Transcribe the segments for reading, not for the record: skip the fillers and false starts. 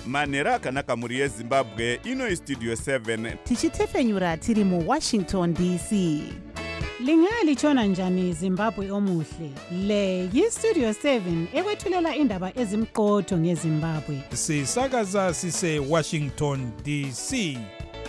manhero akanaka mhuri yezimbabwe. Ino istudio 7 tichitefenyura tiri muWashington DC. Lingalitshona njani Zimbabwe omuhle? Le yiStudio 7 ekwethulela indaba ezimqotho ngeZimbabwe. Sisakaza sise Washington DC.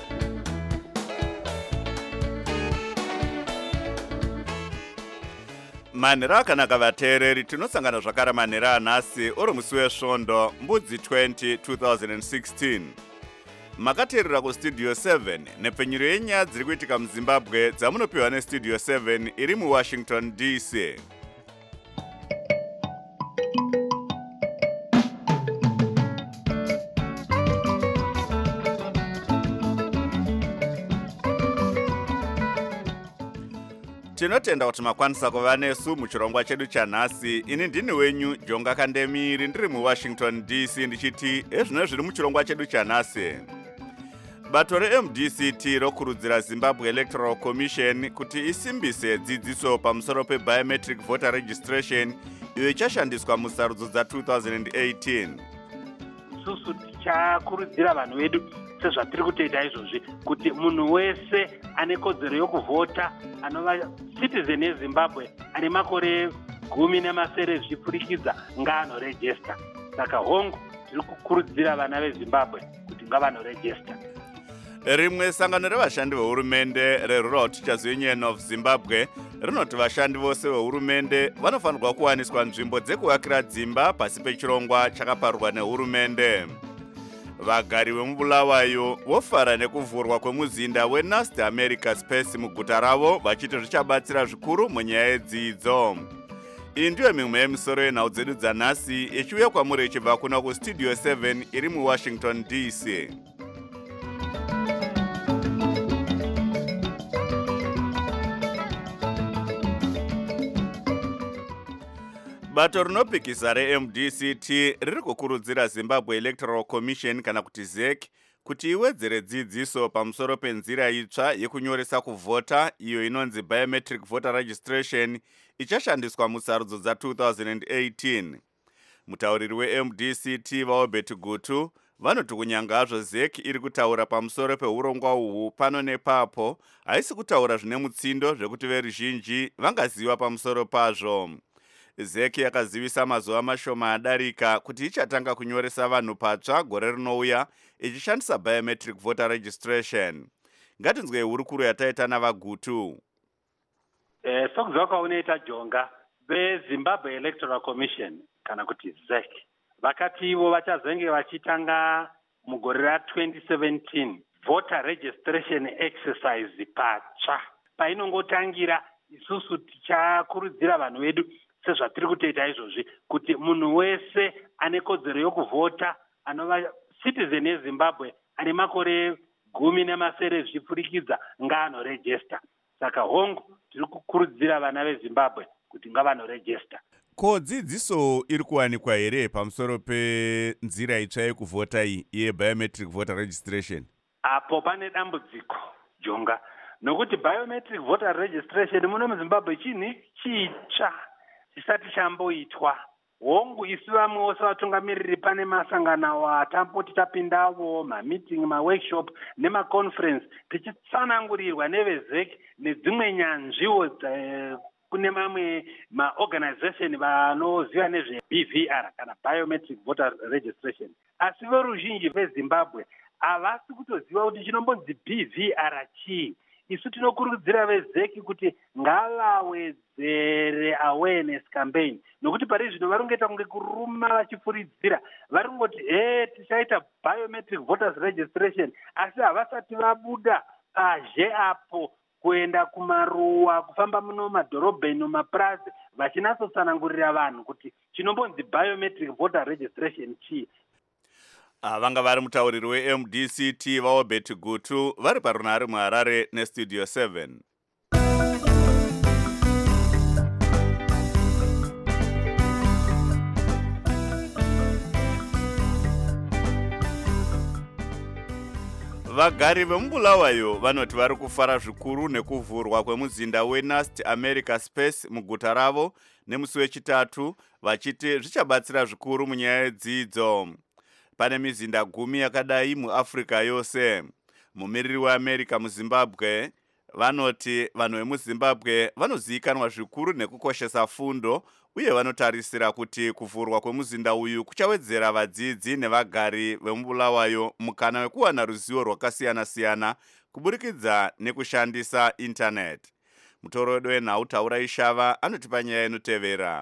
manhero akanaka vateereri, tinosangana zvakare manhero anhasi uri musi wesvondo mbudzi 20 2016. Makateerera kustudio 7 nepfenyuro yenyaya dziri kuitika muzimbabwe dzamunopiwa nestudio 7 iri muWashington DC. Tinotenda kuti makwanisa kuva nesu muchirongwa chedu chanhasi. Ini ndini wenyu Jonga Kandemiri ndiri muWashington DC ndichiti ezvino zviri muchirongwa chedu chanhasi. Bato reMDCT rokurudzira Zimbabwe Electoral Commission kuti isimbise dzidziso pamusoro pebiometric voter registration iyo ichashandiswa musarudzo dza2018. Isusu tichakurudzira vanhu vedu sezvatiri kutoita izvozvi kuti munhu wese ane kodzero yokuvhota anova citizen yeZimbabwe ane makore 18 zvichipfurikidza ngaanorejista. Saka hongu tiri kukurudzira vana veZimbabwe kuti ngavanorejista. Rimwe sangano revashandi vehurumende reRural Teachers Union of Zimbabwe rinoti vashandi vose vehurumende vanofanirwa kuwaniswa nzvimbo dzekuvakira dzimba pasi pechirongwa chakaparurwa nehurumende. Vagari vemubulawayo vofara nekuvhurwa kwemuzinda weNAST America Space muguta ravo vachiti zvichabatsira zvikuru munyaya yedzidzo. Iyi ndiyo mimwe yemisoro yenhau dzedu dzanhasi ichiuya kwamuri ichibva kuna kustudio 7 iri muWashington DC. Bato rinopikisa reMDCT riri kukurudzira Zimbabwe Electoral Commission kana kuti ZEC kuti iwedzere dzidziso pamusoro penzira itsva yekunyoresa kuvhota iyo inonzi biometric voter registration ichashandiswa musarudzo dza2018. Mutauriri weMDCT vaObert Gutu vanoti kunyangazvo ZEC iri kutaura pamusoro peurongwa uhu pano nepapo haisi kutaura zvine mutsindo zvekuti veruzhinji vangaziva pamusoro pazvo. ZEC yakazivisa mazuva mashoma adarika kuti ichatanga kunyoresa vanhu patsva gore rinouya ichishandisa biometric voter registration. Ngatinzwe hurukuro yataita navaGutu. Sokuziva kwaunoita Jonga, veZimbabwe Electoral Commission kana kuti ZEC vakati ivo vachazenge vachitanga mugore ra2017 voter registration exercise patsva. Painongotangira isusu tichakurudzira vanhu vedu sezvatiri kutoita izvozvi kuti munhu wese ane kodzero yokuvhota anova citizen yeZimbabwe ane makore 18 zvichipfurikidza ngaanorejista. Saka hongu tiri kukurudzira vana veZimbabwe kuti ngavanorejista. Ko dzidziso iri kuwanikwa here pamusoro penzira itsva yekuvhota iyi yebiometric voter registration? Apo pane dambudziko Jonga, nokuti biometric voter registration muno muZimbabwe chinhu chitsva chisati chamboitwa. Hongu isu vamwe vose vatungamiriri pane masangano atamboti tapindawo, mameeting, maworkshop nemaconference tichitsanangurirwa neveZEC nedzimwe nyanzviwo kune mamwe maorganization vanoziva nezveBVR kana biometric voter registration. Asi veruzhinji veZimbabwe havasi kutoziva kuti chinombonzi BVR chii. Isu tinokurudzira veZEC kuti ngavawedzere awareness campaign, nokuti pari zvino varongoita kunge kuruma vachifuridzira, varongoti tichaita biometric voters registration, asi havasati vabuda pazhe apo kuenda kumaruwa, kufamba muno madhorobheni mumaplaza vachinatsotsanangurira vanhu kuti chinombonzi biometric voter registration chii. Vanga vari mutauriri weMDCT vaObert Gutu vari parunhare muHarare nestudio 7. Vagari vemubulawayo vanoti vari kufara zvikuru nekuvhurwa kwemuzinda weNAST America Space muguta ravo nemusi wechitatu vachiti zvichabatsira zvikuru munyaya yedzidzo. pane mizinda 10 yakadai muAfrica yose. Mumiriri weAmerica muZimbabwe vanoti vanhu vemuZimbabwe vanozivikanwa zvikuru nekukoshesa fundo uye vanotarisira kuti kuvhurwa kwemuzinda uyu kuchawedzera vadzidzi nevagari vemubulawayo mukana wekuwana ruzivo rwakasiyana-siyana kuburikidza nekushandisa internet. Mutoro wedu wenhau Taura Ishava anotipa nyaya inotevera.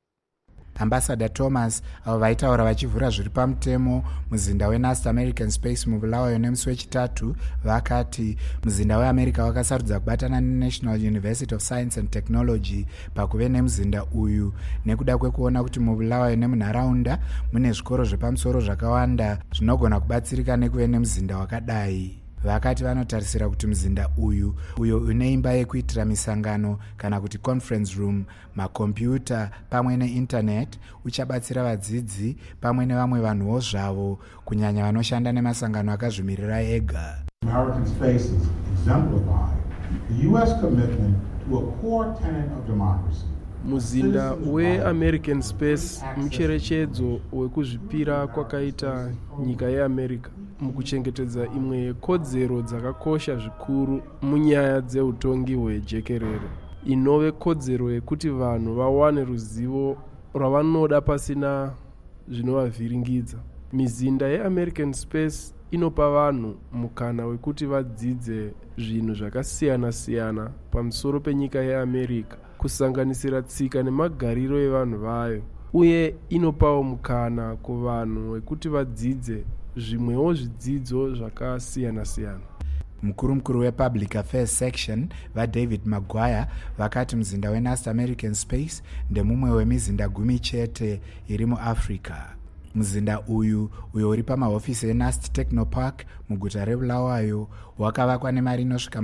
Ambassador Thomas avo vaitaura vachivhura zviri pamutemo muzinda weNAST American Space mubulawayo nemusi wechitatu vakati muzinda weAmerica wakasarudza kubatana neNational University of Science and Technology pakuve nemuzinda uyu nekuda kwekuona kuti mubulawayo nemunharaunda mune zvikoro zvepamusoro zvakawanda zvinogona kubatsirika nekuve nemuzinda wakadai. Vakati vanotarisira kuti muzinda uyo une imba yekuitira misangano kana kuti conference room, makombiyuta pamwe neinternet uchabatsira vadzidzi pamwe nevamwe vanhuwo zvavo kunyanya vanoshanda nemasangano akazvimirira ega. American space is exemplified the US commitment to a core tenet of democracy. Muzinda weAmerican Space mucherechedzo wekuzvipira kwakaita nyika yeAmerica mukuchengetedza imwe yekodzero dzakakosha zvikuru munyaya dzeutongi hwejekerere, inove kodzero yekuti vanhu vawane ruzivo rwavanoda pasina zvinovavhiringidza. Mizinda yeAmerican Space inopa vanhu mukana wekuti vadzidze zvinhu zvakasiyana-siyana pamusoro penyika yeAmerica, kusanganisira tsika nemagariro evanhu vayo, uye inopawo mukana kuvanhu wekuti vadzidze zvimwewo zvidzidzo zvakasiyana-siyana. Mukuru wePublic Affairs Section vaDavid Maguire vakati muzinda weNAST American Space ndemumwe wemizinda 10 chete iri muAfrica. Muzinda uyo uri pamahofisi eNAST Technopark muguta reBulawayo wakavakwa nemari inosvika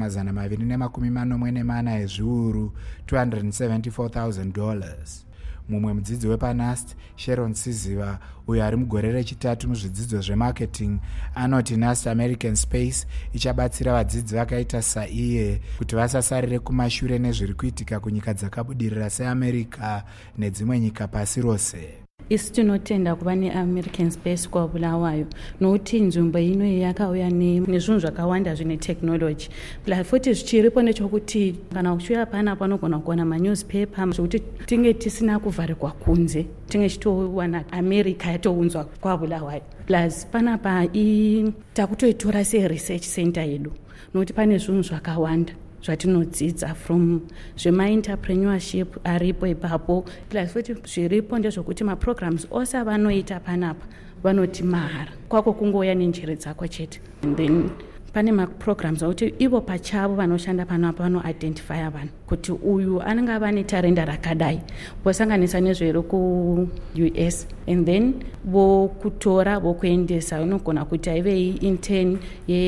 $244 ezviuru $274,000. Mumwe mudzidzi wepaNAST Sharon Siziva uyo ari mugore rechitatu muzvidzidzo zvemarketing anoti NAST American Space ichabatsira vadzidzi vakaita saiye kuti vasasarire kumashure nezviri kuitika kunyika dzakabudirira seAmerica nedzimwe nyika pasi rose. Isi tinotenda kuva neAmerican Space kwaBulawayo nokuti nzvimbo ino yakauya nezvinhu zvakawanda zvine technology. Futi zvichiripo nechokuti kana uchiuya pana panogona kuona manewspaper zvokuti tinge tisina kuvharirwa kunze, tinge chitowana America yatounzwa kwaBulawayo. Plus panapa takutoitora seresearch center yedu nokuti pane zvinhu zvakawanda zvatinodzidza from zvemaentrepreneurship aripo ipapo. Plus futi zviripo ndezvokuti maprograms ose vanoita panapa vanoti mahara, kwako kungouya nenjere dzako chete. And then pane maprograms akuti ivo pachavo vanoshanda panapa vanoidentifya vanhu kuti uyu anenge ava netarenda rakadai, vosanganisa nezviri kuUS, and then vokutora vokuendesa. Unogona kuti aive intern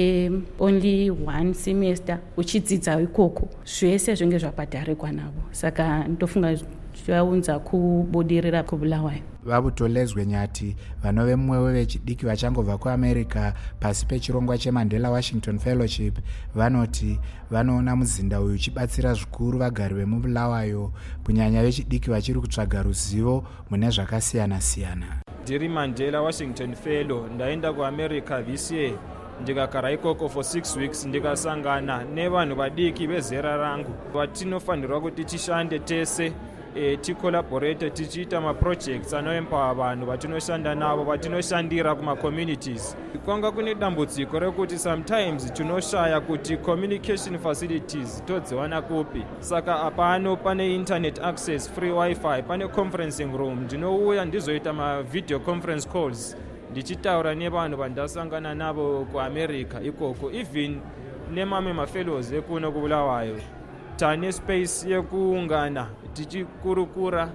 only 1 semester uchidzidza ikoko, zvese zvinge zvabhadharikwa navo. Saka ndofunga zvaunza kubudirira kuBulawayo. Vabutolezwe Nyati vanove mumwe vechidiki vachangobva kuAmerica pasi pechirongwa cheMandela Washington Fellowship vanoti vanoona muzinda uyu uchibatsira zvikuru vagari vemubulawayo kunyanya vechidiki vachiri kutsvaga ruzivo mune zvakasiyana-siyana. Ndiri Mandela Washington Fellow, ndaenda kuAmerica this year. Ndikagara ikoko for 6 weeks ndikasangana nevanhu vadiki vezera rangu vatinofanirwa kuti tishande tese ticollaborate tichiita maprojects anoempower vanhu vatinoshanda navo vatinoshandira kuma-communities. Kwanga kune dambudziko rekuti sometimes tinoshaya kuti communication facilities todziwana kupi. Saka apano pane internet access, free wifi, pane conferencing room. Ndinouya ndizoita ma-video conference calls ndichitaura nevanhu vandasangana navo kuAmerica ikoko, even nemamwe mafellows ekuno kuBulawayo. Tane space yekuungana tichikurukura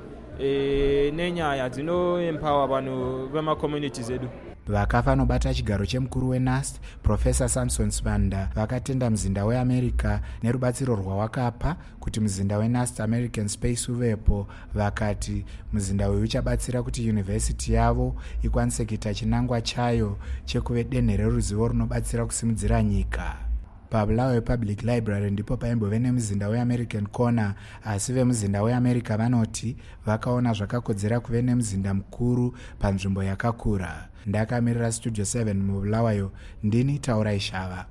nenyaya dzinoempower vanhu vema-communities edu. Vakafa nobata chigaro chemukuru weNAST Professor Samson Svanda vakatenda muzinda weAmerica nerubatsiro rwawakapa kuti muzinda weNAST American Space uvepo. Vakati muzinda uyu uchabatsira kuti university yavo ikwanise kuita chinangwa chayo chekuve denhe reruzivo runobatsira kusimudzira nyika. pabulawayo public library ndipo paimbove nemuzinda weamerican corner, asi vemuzinda weamerica vanoti vakaona zvakakodzera kuve nemuzinda mukuru panzvimbo yakakura. Ndakamirira studio 7 mubulawayo, ndini Taurai Shava.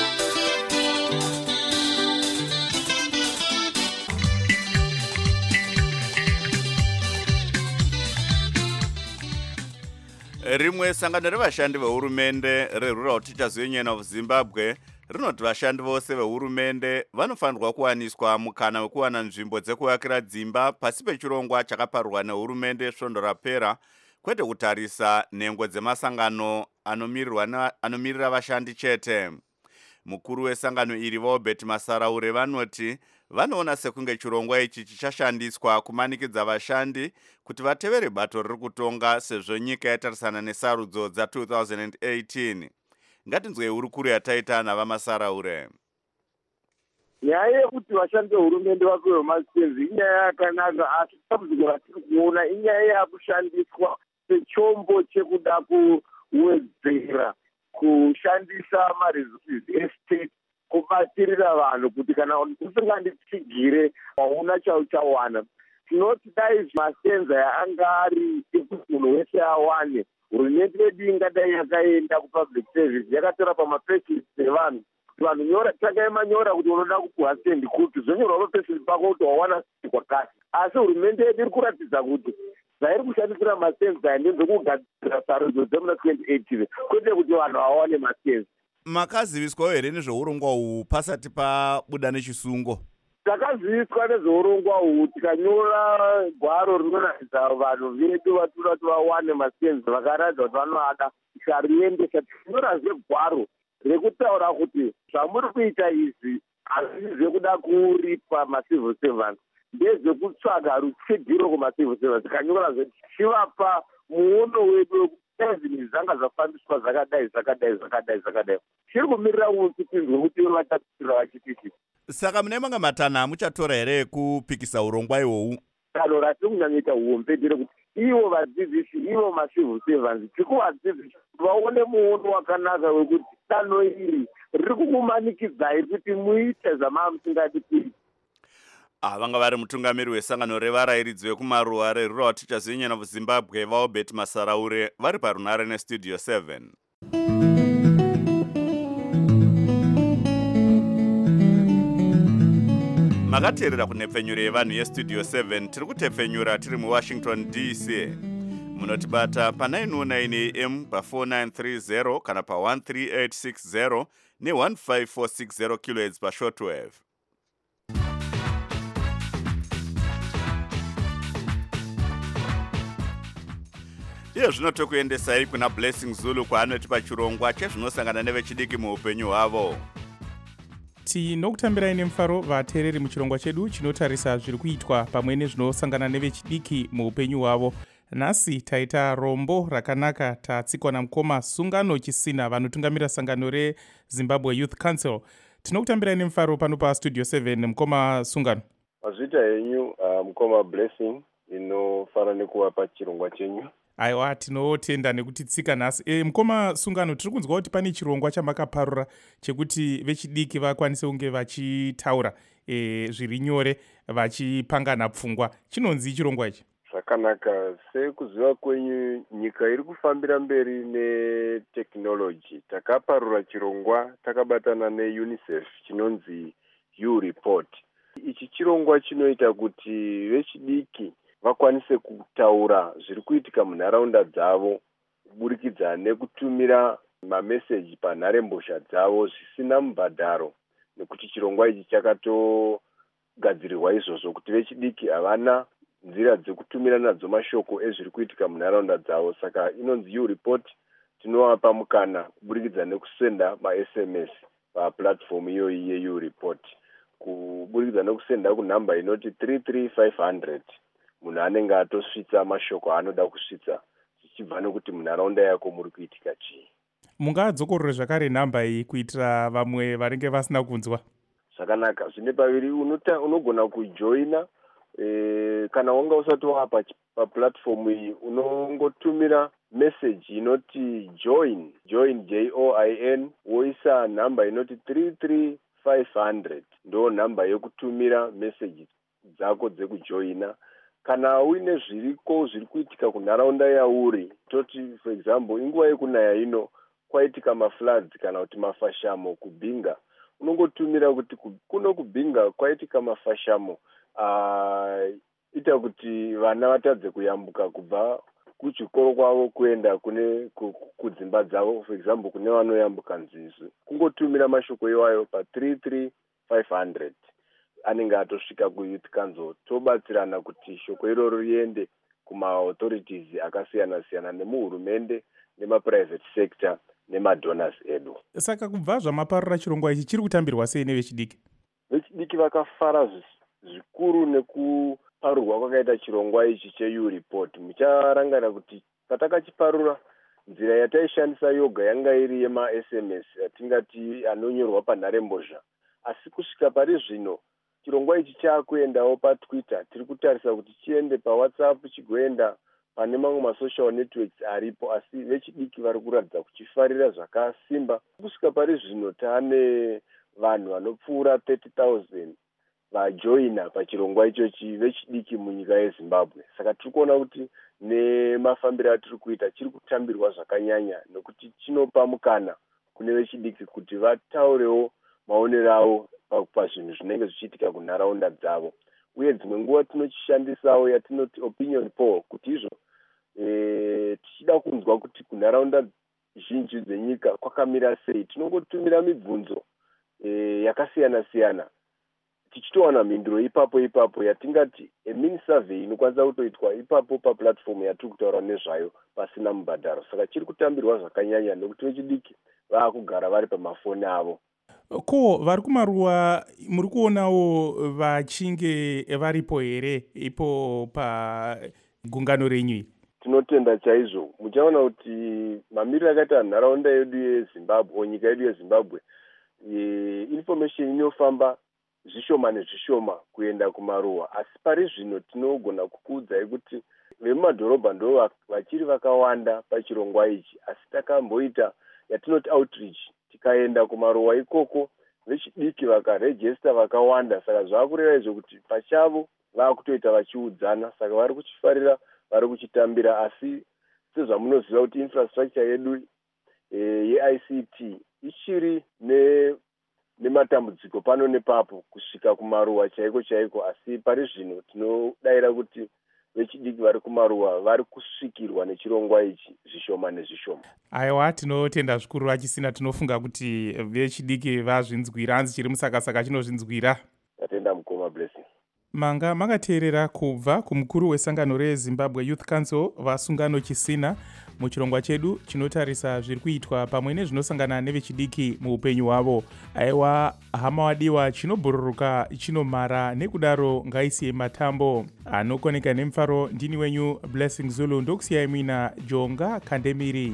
Rimwe sangano revashandi vehurumende reRural Teachers Union of Zimbabwe rinoti vashandi vose vehurumende vanofanirwa kuwaniswa mukana wekuwana nzvimbo dzekuvakira dzimba pasi pechirongwa chakaparurwa nehurumende svondo rapera, kwete kutarisa nhengo dzemasangano anomirira vashandi chete. Mukuru wesangano iri Robert Masaraure vanoti vanoona sekunge chirongwa ichi chichashandiswa kumanikidza vashandi kuti vatevere bato riri kutonga sezvo nyika yatarisana nesarudzo dza2018. Ngatinzwe hurukuru yataita navamasaraure. Nyaya yekuti vashandi vehurumende vapiwe masenzi inyaya yakanaka, asi dambudziko ratiri kuona inyaya yakushandiswa sechombo chekuda kuwedzera kushandisa maresources estate kubatsirira vanhu kuti kana usinganditsigire hauna chauchawana. Tinoti dai masenza yaanga ari ekuti munhu wese awane, hurumende yedu ingadai yakaenda kupublic service yakatora pamapesisi evanhu, vanhu nyora takaemanyora kuti unoda kupuwa sendi kuti zonyorwa papesisi pako kuti wawana kwakati. Asi hurumende yedu iri kuratidza kuti zvairi kushandisira masenza ndezvekugadzira sarudzo dzemuna 2018 kwete kuti vanhu vawane masenza. Makaziviswawo here nezveurongwa uhu pasati pabuda nechisungo? Takaziviswa nezveurongwa uhu, tikanyora gwaro rinoratidza vanhu vedu vatira kuti vawane masenza vakaratidza kuti vanoada, tikariendesa. Tikanyorazve gwaro rekutaura kuti zvamuri kuita izvi hazvisi zvekuda kuripa macivil servants, ndezvekutsvaga rutsigiro kumacivil servants. Tikanyorazve tichivapa muono wedu ezvinhu zvanga zvafambiswa zvakadai. Chiri kumirira kupinzwa kuti vatapira vachititi. Saka mune mamwe matanho amuchatora here kupikisa urongwa ihwohwu? Tanho ratiri kunyanyita uombe nderekuti ivo vadzidzisi, ivo macivil servants, tikuvadzidzisi vaone muono wakanaka wekuti tanho iri riri kukumanikidzai kuti muite zvamamusingadi kuita. Vanga vari mutungamiri wesangano revarairidzi vekumaruwa reRural Teachers Union of Zimbabwe vaRobert Masaraure vari parunare nestudio 7. Makateerera kunhepfenyuro yevanhu yestudio 7. Tiri kutepfenyura tiri muWashington DC. Munotibata pa909 AM pa4930 kana pa13860 ne15460 kHz pashortwave. Iyo zvino tokuendesai kuna Blessing Zulu kwaanoti pachirongwa chezvinosangana nevechidiki muupenyu hwavo. Tinokutambirai nemufaro vateereri muchirongwa chedu chinotarisa zviri kuitwa pamwe nezvinosangana nevechidiki muupenyu hwavo. Nhasi taita rombo rakanaka, tatsikwa namukoma Sungano Chisina vanotungamira sangano reZimbabwe Youth Council. Tinokutambirai nemufaro pano pastudio 7 mukoma Sungano. Mazvita henyu mukoma Blessing inofara nekuva pachirongwa chenyu. Aiwa, tinotenda nekuti tsika nhasi. Mukoma Sungano, tiri kunzwa kuti pane chirongwa chamakaparura chekuti vechidiki vakwanise kunge vachitaura zviri nyore vachipangana pfungwa. Chinonzi chirongwa ichi? Zvakanaka. Sekuziva kwenyu nyika iri kufambira mberi neteknoloji. Takaparura chirongwa takabatana neUNICEF chinonzi U-Report. Ichi chirongwa chinoita kuti vechidiki vakwanise kutaura zviri kuitika munharaunda dzavo kuburikidza nekutumira mameseji panharembozha dzavo zvisina mubhadharo, nekuti chirongwa ichi chakatogadzirirwa izvozvo kuti vechidiki havana nzira dzekutumira nadzo mashoko ezviri kuitika munharaunda dzavo. Saka inonzi U-Report, tinovapa mukana kuburikidza nekusenda ma-SMS paplatform iyoyi ye-U-Report, kuburikidza nekusenda kunhamba inoti 33500. Munhu anenge atosvitsa mashoko anoda kusvitsa zvichibva nekuti munharaunda yako muri kuitika chii. Mungadzokorore zvakare nhamba iyi kuitira vamwe vanenge vasina kunzwa? Zvakanaka. Zvine paviri unogona kujoina. Kana wanga usati wapa paplatform iyi unongotumira message inoti join join woisa nhamba inoti 33500 ndo nhamba yekutumira message dzako dzekujoina. Kana uine zviriko zviri kuitika kunharaunda yauri, toti for example inguva yekunaya ino kwaitika mafloods kana kuti mafashamo kubhinga, unongotumira kuti kuno kubhinga kwaitika mafashamo ita kuti vana vatadze kuyambuka kubva kuchikoro kwavo kuenda kune kudzimba dzavo, for example kune vanoyambuka nzizi, kungotumira mashoko iwayo pa 33500 anenge atosvika kuyouth council. Tobatsirana kuti shoko iroro riende kuma-authorities akasiyana-siyana nemuhurumende nemaprivate sector nemadonors edu. Saka kubva zvamaparura chirongwa ichi chiri kutambirwa sei nevechidiki? Vechidiki vakafara zvikuru nekuparurwa kwakaita chirongwa ichi cheU-report. Mucharangana kuti patakachiparura nzira yataishandisa yoga yanga iri yema-SMS yatingati anonyorwa panharembozha, asi kusvika pari zvino chirongwa ichi chaakuendawo paTwitter. Tiri kutarisa kuti chiende paWhatsApp, chigoenda pane mamwe masocial networks aripo, asi vechidiki vari kuratidza kuchifarira zvakasimba. Kusvika pari zvino taane vanhu vanopfuura 30,000 vajoina pachirongwa ichochi vechidiki munyika yeZimbabwe. Saka tiri kuona kuti nemafambiro atiri kuita chiri kutambirwa zvakanyanya, nekuti chinopa mukana kune vechidiki kuti vataurewo maonero avo pazvinhu zvinenge zvichiitika kunharaunda dzavo. Uye dzimwe nguva tinochishandisawo yatinoti opinion poll, kuti izvo tichida kunzwa kuti kunharaunda zhinji dzenyika kwakamira sei, tinongotumira mibvunzo yakasiyana-siyana tichitowana mhinduro ipapo yatingati mini survey inokwanisa kutoitwa ipapo paplatform yatiri kutaura nezvayo pasina mubhadharo. Saka chiri kutambirwa zvakanyanya nekuti vechidiki vaakugara vari pamafoni avo. Ko vari kumaruwa muri kuonawo vachinge varipo here ipo pagungano renyu? Tinotenda chaizvo. Muchaona kuti mamiriro akaita nharaunda yedu yeZimbabwe, nyika yedu yeZimbabwe, information inofamba zvishoma nezvishoma kuenda kumaruwa, asi pari zvino tinogona kukuudzai kuti vemumadhorobha ndo vachiri vakawanda pachirongwa ichi, asi takamboita yatinoti outreach, tikaenda kumaruwa ikoko vechidiki vakarejesta vakawanda. Saka zvakureva izvo kuti pachavo vakutoita vachiudzana, saka vari kuchifarira, vari kuchitambira. Asi sezvamunoziva kuti infrastructure yedu yeICT ichiri nematambudziko pano nepapo kusvika kumaruwa chaiko, asi pari zvino tinodayira kuti vechidiki vari kumaruwa vari kusvikirwa nechirongwa ichi zvishoma nezvishoma. Aiwa, tinotenda zvikuru vachisina. Tinofunga kuti vechidiki vazvinzwira, hanzi chiri musakasaka chinozvinzwira. Tatenda mukoma blessing. Manga makateerera kubva kumukuru wesangano reZimbabwe Youth Council vasungano chisina muchirongwa chedu chinotarisa zviri kuitwa pamwe nezvinosangana nevechidiki muupenyu hwavo. Aiwa hama wadiwa, chinobhururuka chinomhara, nekudaro ngaisiye matambo. Anokoneka nemufaro ndini wenyu Blessing Zulu, ndokusiyai mwina Jonga Kandemiri.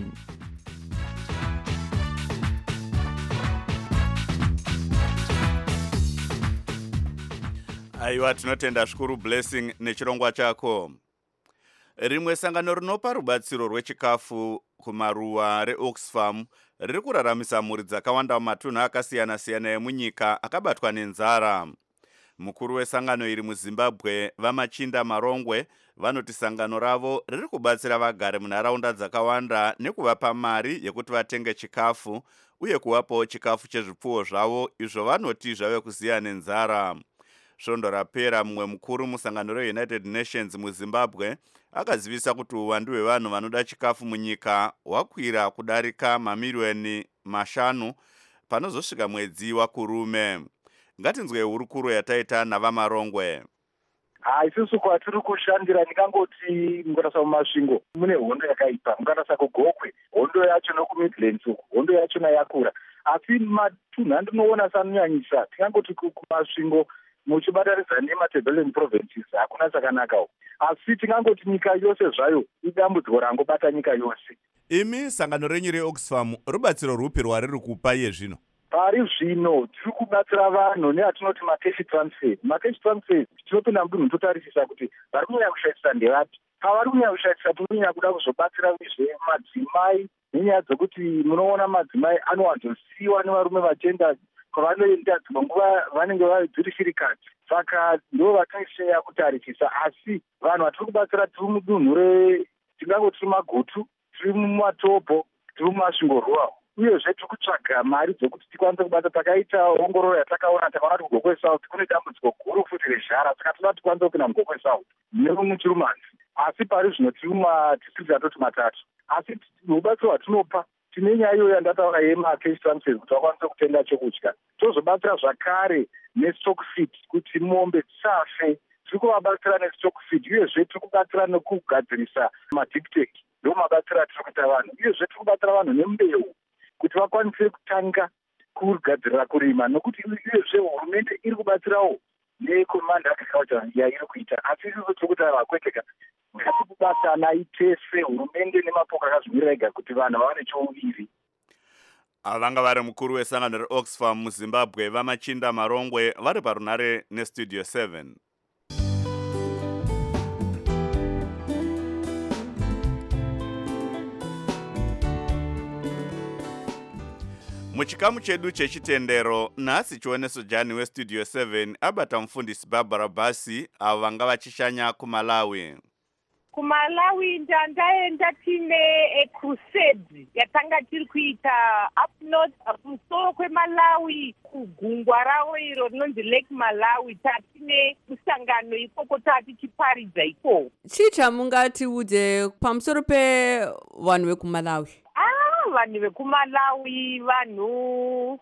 Aiwa, tinotenda zvikuru Blessing nechirongwa chako. Rimwe sangano rinopa rubatsiro rwechikafu kumaruwa reOxfam riri kuraramisa mhuri dzakawanda mumatunhu akasiyana-siyana emunyika akabatwa nenzara. Mukuru wesangano iri muZimbabwe Vamachinda Marongwe vanoti sangano ravo riri kubatsira vagare munharaunda dzakawanda nekuvapa mari yekuti vatenge chikafu uye kuvapawo chikafu chezvipfuwo zvavo izvo vanoti zvave kuziya nenzara. Svondo rapera mumwe mukuru musangano reUnited Nations muZimbabwe akazivisa kuti uwandu hwevanhu vanoda chikafu munyika hwakwira kudarika mamiliyoni 5 panozosvika mwedzi waKurume. Ngatinzwe hurukuro yataita naVamarongwe. Isusu kwatiri kushandira ndikangoti mukarasa mumasvingo mune hondo yakaipa, mukarasa kuGokwe hondo yacho nokuMidlands hondo yachona yakura, asi matunhu andinoona sanonyanyisa tikangoti kumasvingo muchibataridza nematebeleni provinces hakuna chakanakawo, asi tingangoti nyika yose zvayo idambudziko rangobata nyika yose. Imi sangano renyu reOxfam rubatsiro rupi rwariri kupa iye zvino? pari zvino tiri kubatsira vanhu neatinoti macash transfers. Macash transfers tinopinda mudunhu totarisisa kuti vari kunyanya kushaisisa ndevapi. Pavari kunyanya kushaisisa tinonyanya kuda kuzobatsira madzimai nenyaya dzokuti munoona madzimai anowanzosiyiwa nevarume vatenda kwavanoenda dzimwe nguva vanenge dziri shirikadzi. Saka ndo vatinonyanya kutarisisa, asi vanhu vatiri kubatsira tiri mudunhu tingangoti tiri magutu, tiri mumatobho, tiri mumasvingo rural. Uyezve tiri kutsvaga mari dzokuti tikwanise kubata. Takaita ongororo yatakaona kuti kugokwe south kune dambudziko guru futi rezhara, saka toda tikwanise kupinda mugokwe south nemuchirumanzi. Asi pari zvino tiri mumadistrict atoti 3. Asi rubatsiro rwatinopa tine nyaya iyo yandataura yemacash transfers kuti vakwanise kutenga chokudya. Tozobatsira zvakare nestock feed kuti mombe dzisafe. Tiri kuvabatsira nestock feed, uyezve tiri kubatsira nekugadzirisa madictek. Ndo mabatsiro tiri kuita vanhu. Uyezve tiri kubatsira vanhu nembeu kuti vakwanise kutanga kugadzirira kurima, nokuti uyezve hurumende iri kubatsirawo necommand agriculture yairi kuita. Asi isusu tiri kuti vakweteka ngatikubatanai tese, hurumende nemapoka akazvimirira ega, kuti vanhu vave nechouviri. Vanga vari mukuru wesangano reOxfam muZimbabwe Vamachinda Marongwe vari parunare nestudio 7. Muchikamu chedu chechitendero nhasi chioneso Jani westudio 7 abata mufundisi Barbara Basi avo vanga vachishanya kuMalawi. KuMalawi ndaenda tine crusade yatanga tiri kuita up north kumusoro kweMalawi kugungwa rawo iro rinonzi Lake Malawi. Tatine musangano ikoko tatichiparidza ikoko. Chii chamungatiudze pamusoro pevanhu vekuMalawi? Vanhu vekuMalawi vanhu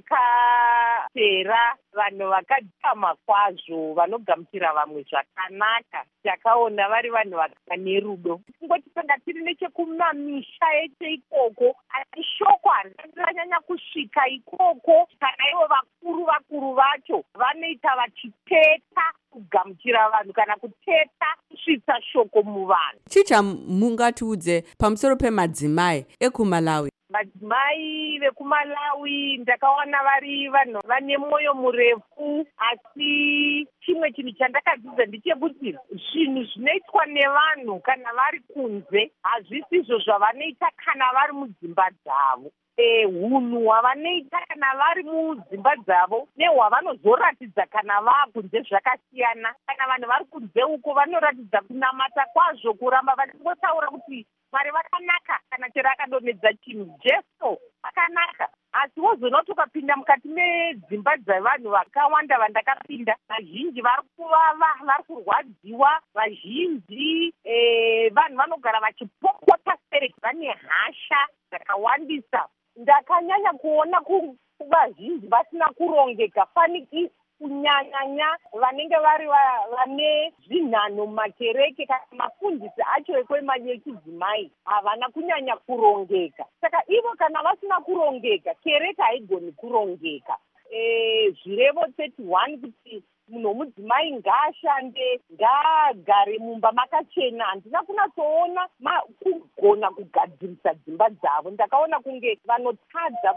vakatera, vanhu vakadzama kwazvo, vanogamuchira vamwe zvakanaka. Takaona vari vanhu vakane rudo. Kungoti tanga tiri nechekumamisha eche ikoko, asi shoko hariranyanya kusvika ikoko. Kana ivo vakuru vacho vanoita vachiteta kugamuchira vanhu kana kuteta kusvitsa shoko muvanhu. Chii chamungatiudze pamusoro pemadzimai ekuMalawi? Madzimai vekuMalawi ndakaona vari vanhu vane mwoyo murefu, asi chimwe chinhu chandakadzidza ndechekuti zvinhu zvinoitwa nevanhu kana vari kunze hazvisizvo zvavanoita kana vari mudzimba dzavo. Hunhu hwavanoita kana vari mudzimba dzavo nehwavanozoratidza kana vakunze zvakasiyana. Kana vanhu vari kunze uko vanoratidza kunamata kwazvo, kuramba vachingotaura kuti Mwari vakanaka, kana chero akadonedza chinhu Jesu vakanaka. Asi wozonoti ukapinda mukati medzimba dzavanhu vakawanda vandakapinda, vazhinji vari kuvava, vari kurwadziwa, vazhinji vanhu vanogara vachipopota sere, vane hasha dzakawandisa. Ndakanyanya kuona vazhinji vasina kurongeka, faniki kunyanyanya vanenge vari vane zvinhano mumakereke kana mafundisi acho ekwechidzimai havana kunyanya kurongeka. Saka ivo kana vasina kurongeka, kereke haigoni kurongeka. Zvirevo 31 kuti munhu womudzimai ngaashande, ngaagare mumba makachena. Handina kunatsoona kugona kugadzirisa dzimba dzavo. Ndakaona kunge vanotadza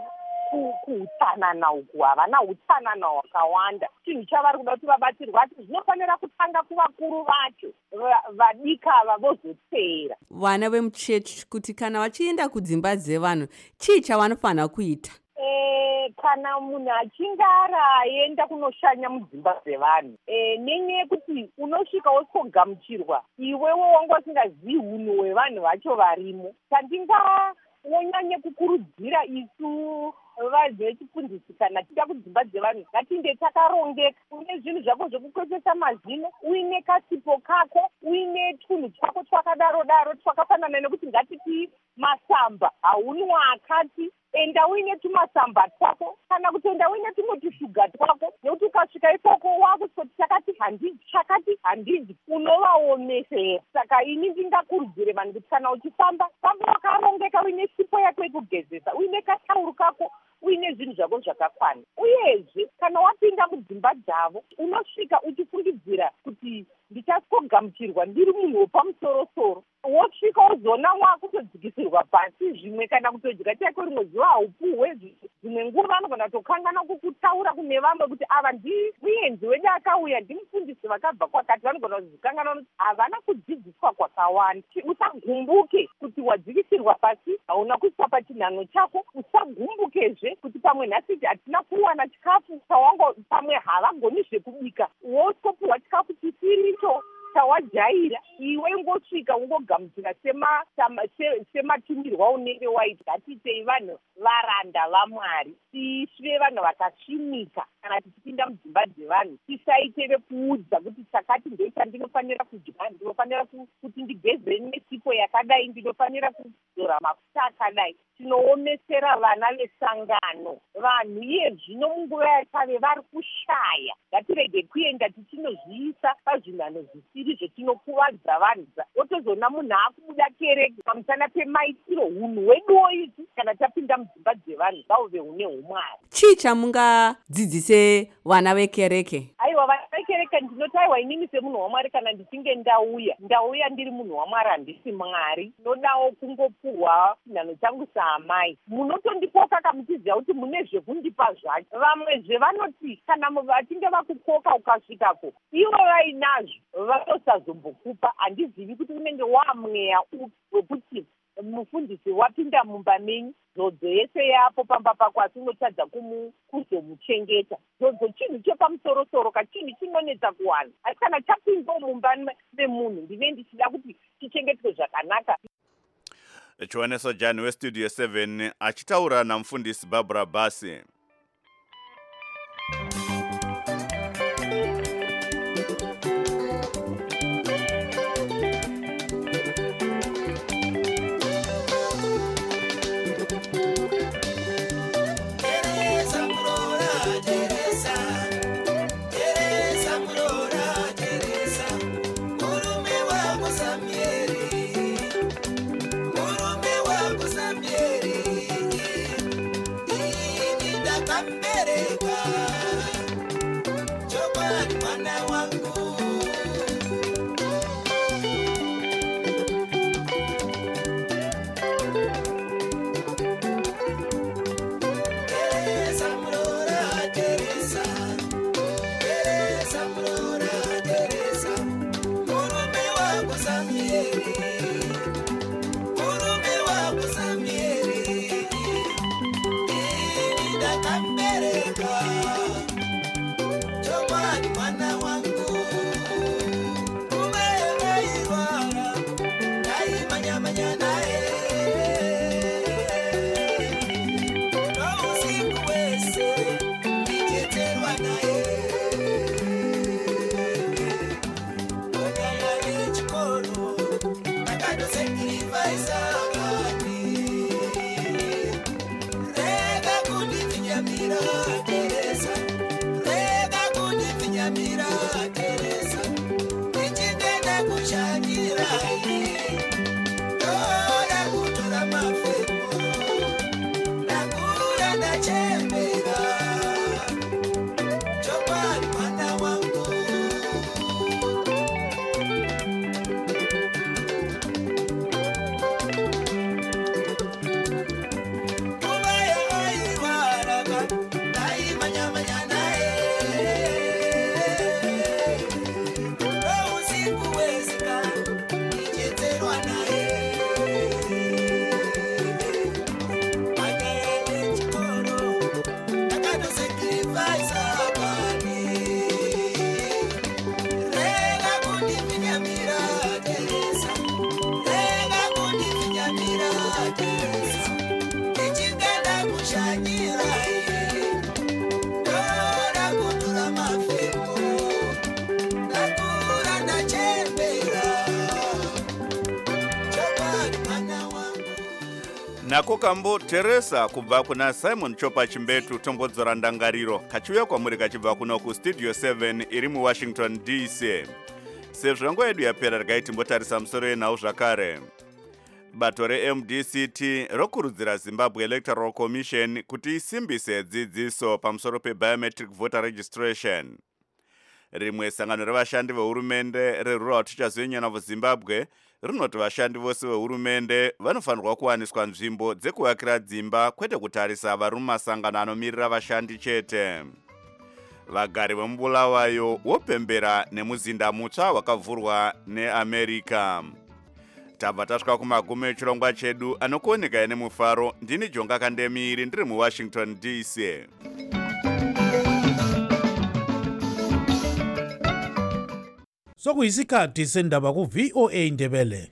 kuutsanana uku, havana utsanana hwakawanda. Chinhu chavari kuda kuti vabatsirwa, asi zvinofanira kutanga kuvakuru vacho, vadika ava vozotera. Vana vemuchechi kuti kana vachienda kudzimba dzevanhu, chii chavanofanira kuita? Kana munhu achinge araenda kunoshanya mudzimba dzevanhu, nenyaya yekuti unosvika wogamuchirwa iwewo wanga usingazivi hunhu hwevanhu vacho varimo. Wonyanye kukurudzira isu vanhu vechifundisi kana tichida kudzimba dzevanhu ngatinge takarongeka, uine zvinhu zvako zvekukweshesa mazino, uine kasipo kako, uine tunhu twako twakadaro twakafanana nekuti ngatiti masamba, haunwa akati, enda uine tumasamba twako, kana kutoenda uine tumwe tushuga twako, nekuti ukasvika ikoko wakutoti chakati handizi, unovaomesera. Saka ini ndingakurudzire vanhu kuti kana uchifamba, famba wakarongeka, uine sipo yako yekugezesa, uine katauru kako, uine zvinhu zvako zvakakwana. Uyezve kana wapinda mudzimba dzavo, unosvika uchifungidzira kuti ndichazogamuchirwa ndiri munhu wepamusoro-soro. Wosvika wozoona wakutodzikisirwa pasi zvimwe, kana kutodya chako rimwe zuva haupuhwe dzimwe nguva vanogona kutokangana kutaura kune vamwe kuti ava ndimuenzi wedu akauya ndimufundisi vakabva kwakati, vanogona kuzvikangana kuti havana kudzidziswa kwakawanda. Usagumbuke kuti wadzikisirwa pasi hauna kuisa pachinhano chako. Usagumbukezve kuti pamwe nhasi hatina kuwana chikafu chawango, pamwe havagoni zvekubika, wotopiwa chikafu chisiricho chawajaira, iwe ngosvika ungogamuchira sematumirwa unenge waita. Ngatiitei vanhu varanda vaMwari, tisve vanhu vakasvimika kana tichipinda mudzimba dzevanhu. Tisaite vekuudza kuti chakati ndochandinofanira kudya, ndinofanira kuti ndigeze nesipo yakadai, ndinofanira kuzora mafuta akadai. Tinoomesera vana vesangano. Vanhu iye zvino munguva yakare vari kushaya. Ngatirege kuenda tichinozviisa pazvinhano zvisiri zvetinokuvadza vanhu. Wotozona munhu akubuda kereke pamusana pemaitiro hunhu hwedu oiti kana tapinda mudzimba dzevanhu ngauve hune umwari. Chii chamungadzidzise vana vekereke? Aiwa, vana vekereke ndinoti aiwa, inini semunhu waMwari kana ndichinge ndauya ndiri munhu waMwari, handisi Mwari. Ndinodawo kungopurwa chinhano changu saamai. Munotondipoka kamuchiziva kuti mune zvekundipa zvacho. Vamwezve vanoti kana vachinge vakukoka ukasvikako, ivo vainazvo vatosazombokupa. Handizivi kuti unenge wamweya wekuti mufundisi wapinda mumba menyu, dzodzo yese yapo pamba pako, asi unotadza kuzomuchengeta. Dzodzo chinhu chepamusoro-soro, kachinhu chinonetsa kuwana. Asi kana chapinzwa mumba memunhu, ndine ndichida kuti chichengetwe zvakanaka. Chiwaneso Jani westudio 7 achitaura namufundisi Barbara Basi. Nako kambo Teresa kubva kuna Simon Chopa Chimbetu tombodzora ndangariro kachiuya kwamuri kachibva kuno kustudio 7 iri muWashington DC. Sezvo nguva yedu yapera regai timbotarisa musoro yenhau zvakare. Bato reMDCT rokurudzira Zimbabwe Electoral Commission kuti isimbise dzidziso pamusoro pebiometric voter registration. Rimwe sangano revashandi vehurumende reRural Teachers Union of Zimbabwe rinoti vashandi vose vehurumende vanofanirwa kuwaniswa nzvimbo dzekuvakira dzimba kwete kutarisa vari mumasangano anomirira vashandi chete. Vagari vemubulawayo vopembera nemuzinda mutsva wakavhurwa neAmerica. Tabva tasvika kumagumo echirongwa chedu anokuoneka nemufaro. Ndini Jonga Kandemiri ndiri muWashington DC. Sokuyisikhathi sendaba ku-VOA Ndebele.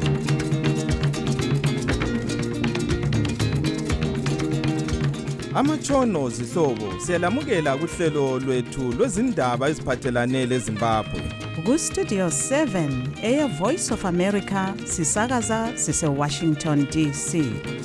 Amatshono zihlobo siyalamukela kuhlelo lwethu lwezindaba eziphathelane leZimbabwe. Ku-Studio 7 Air Voice of America sisakaza sise-Washington DC.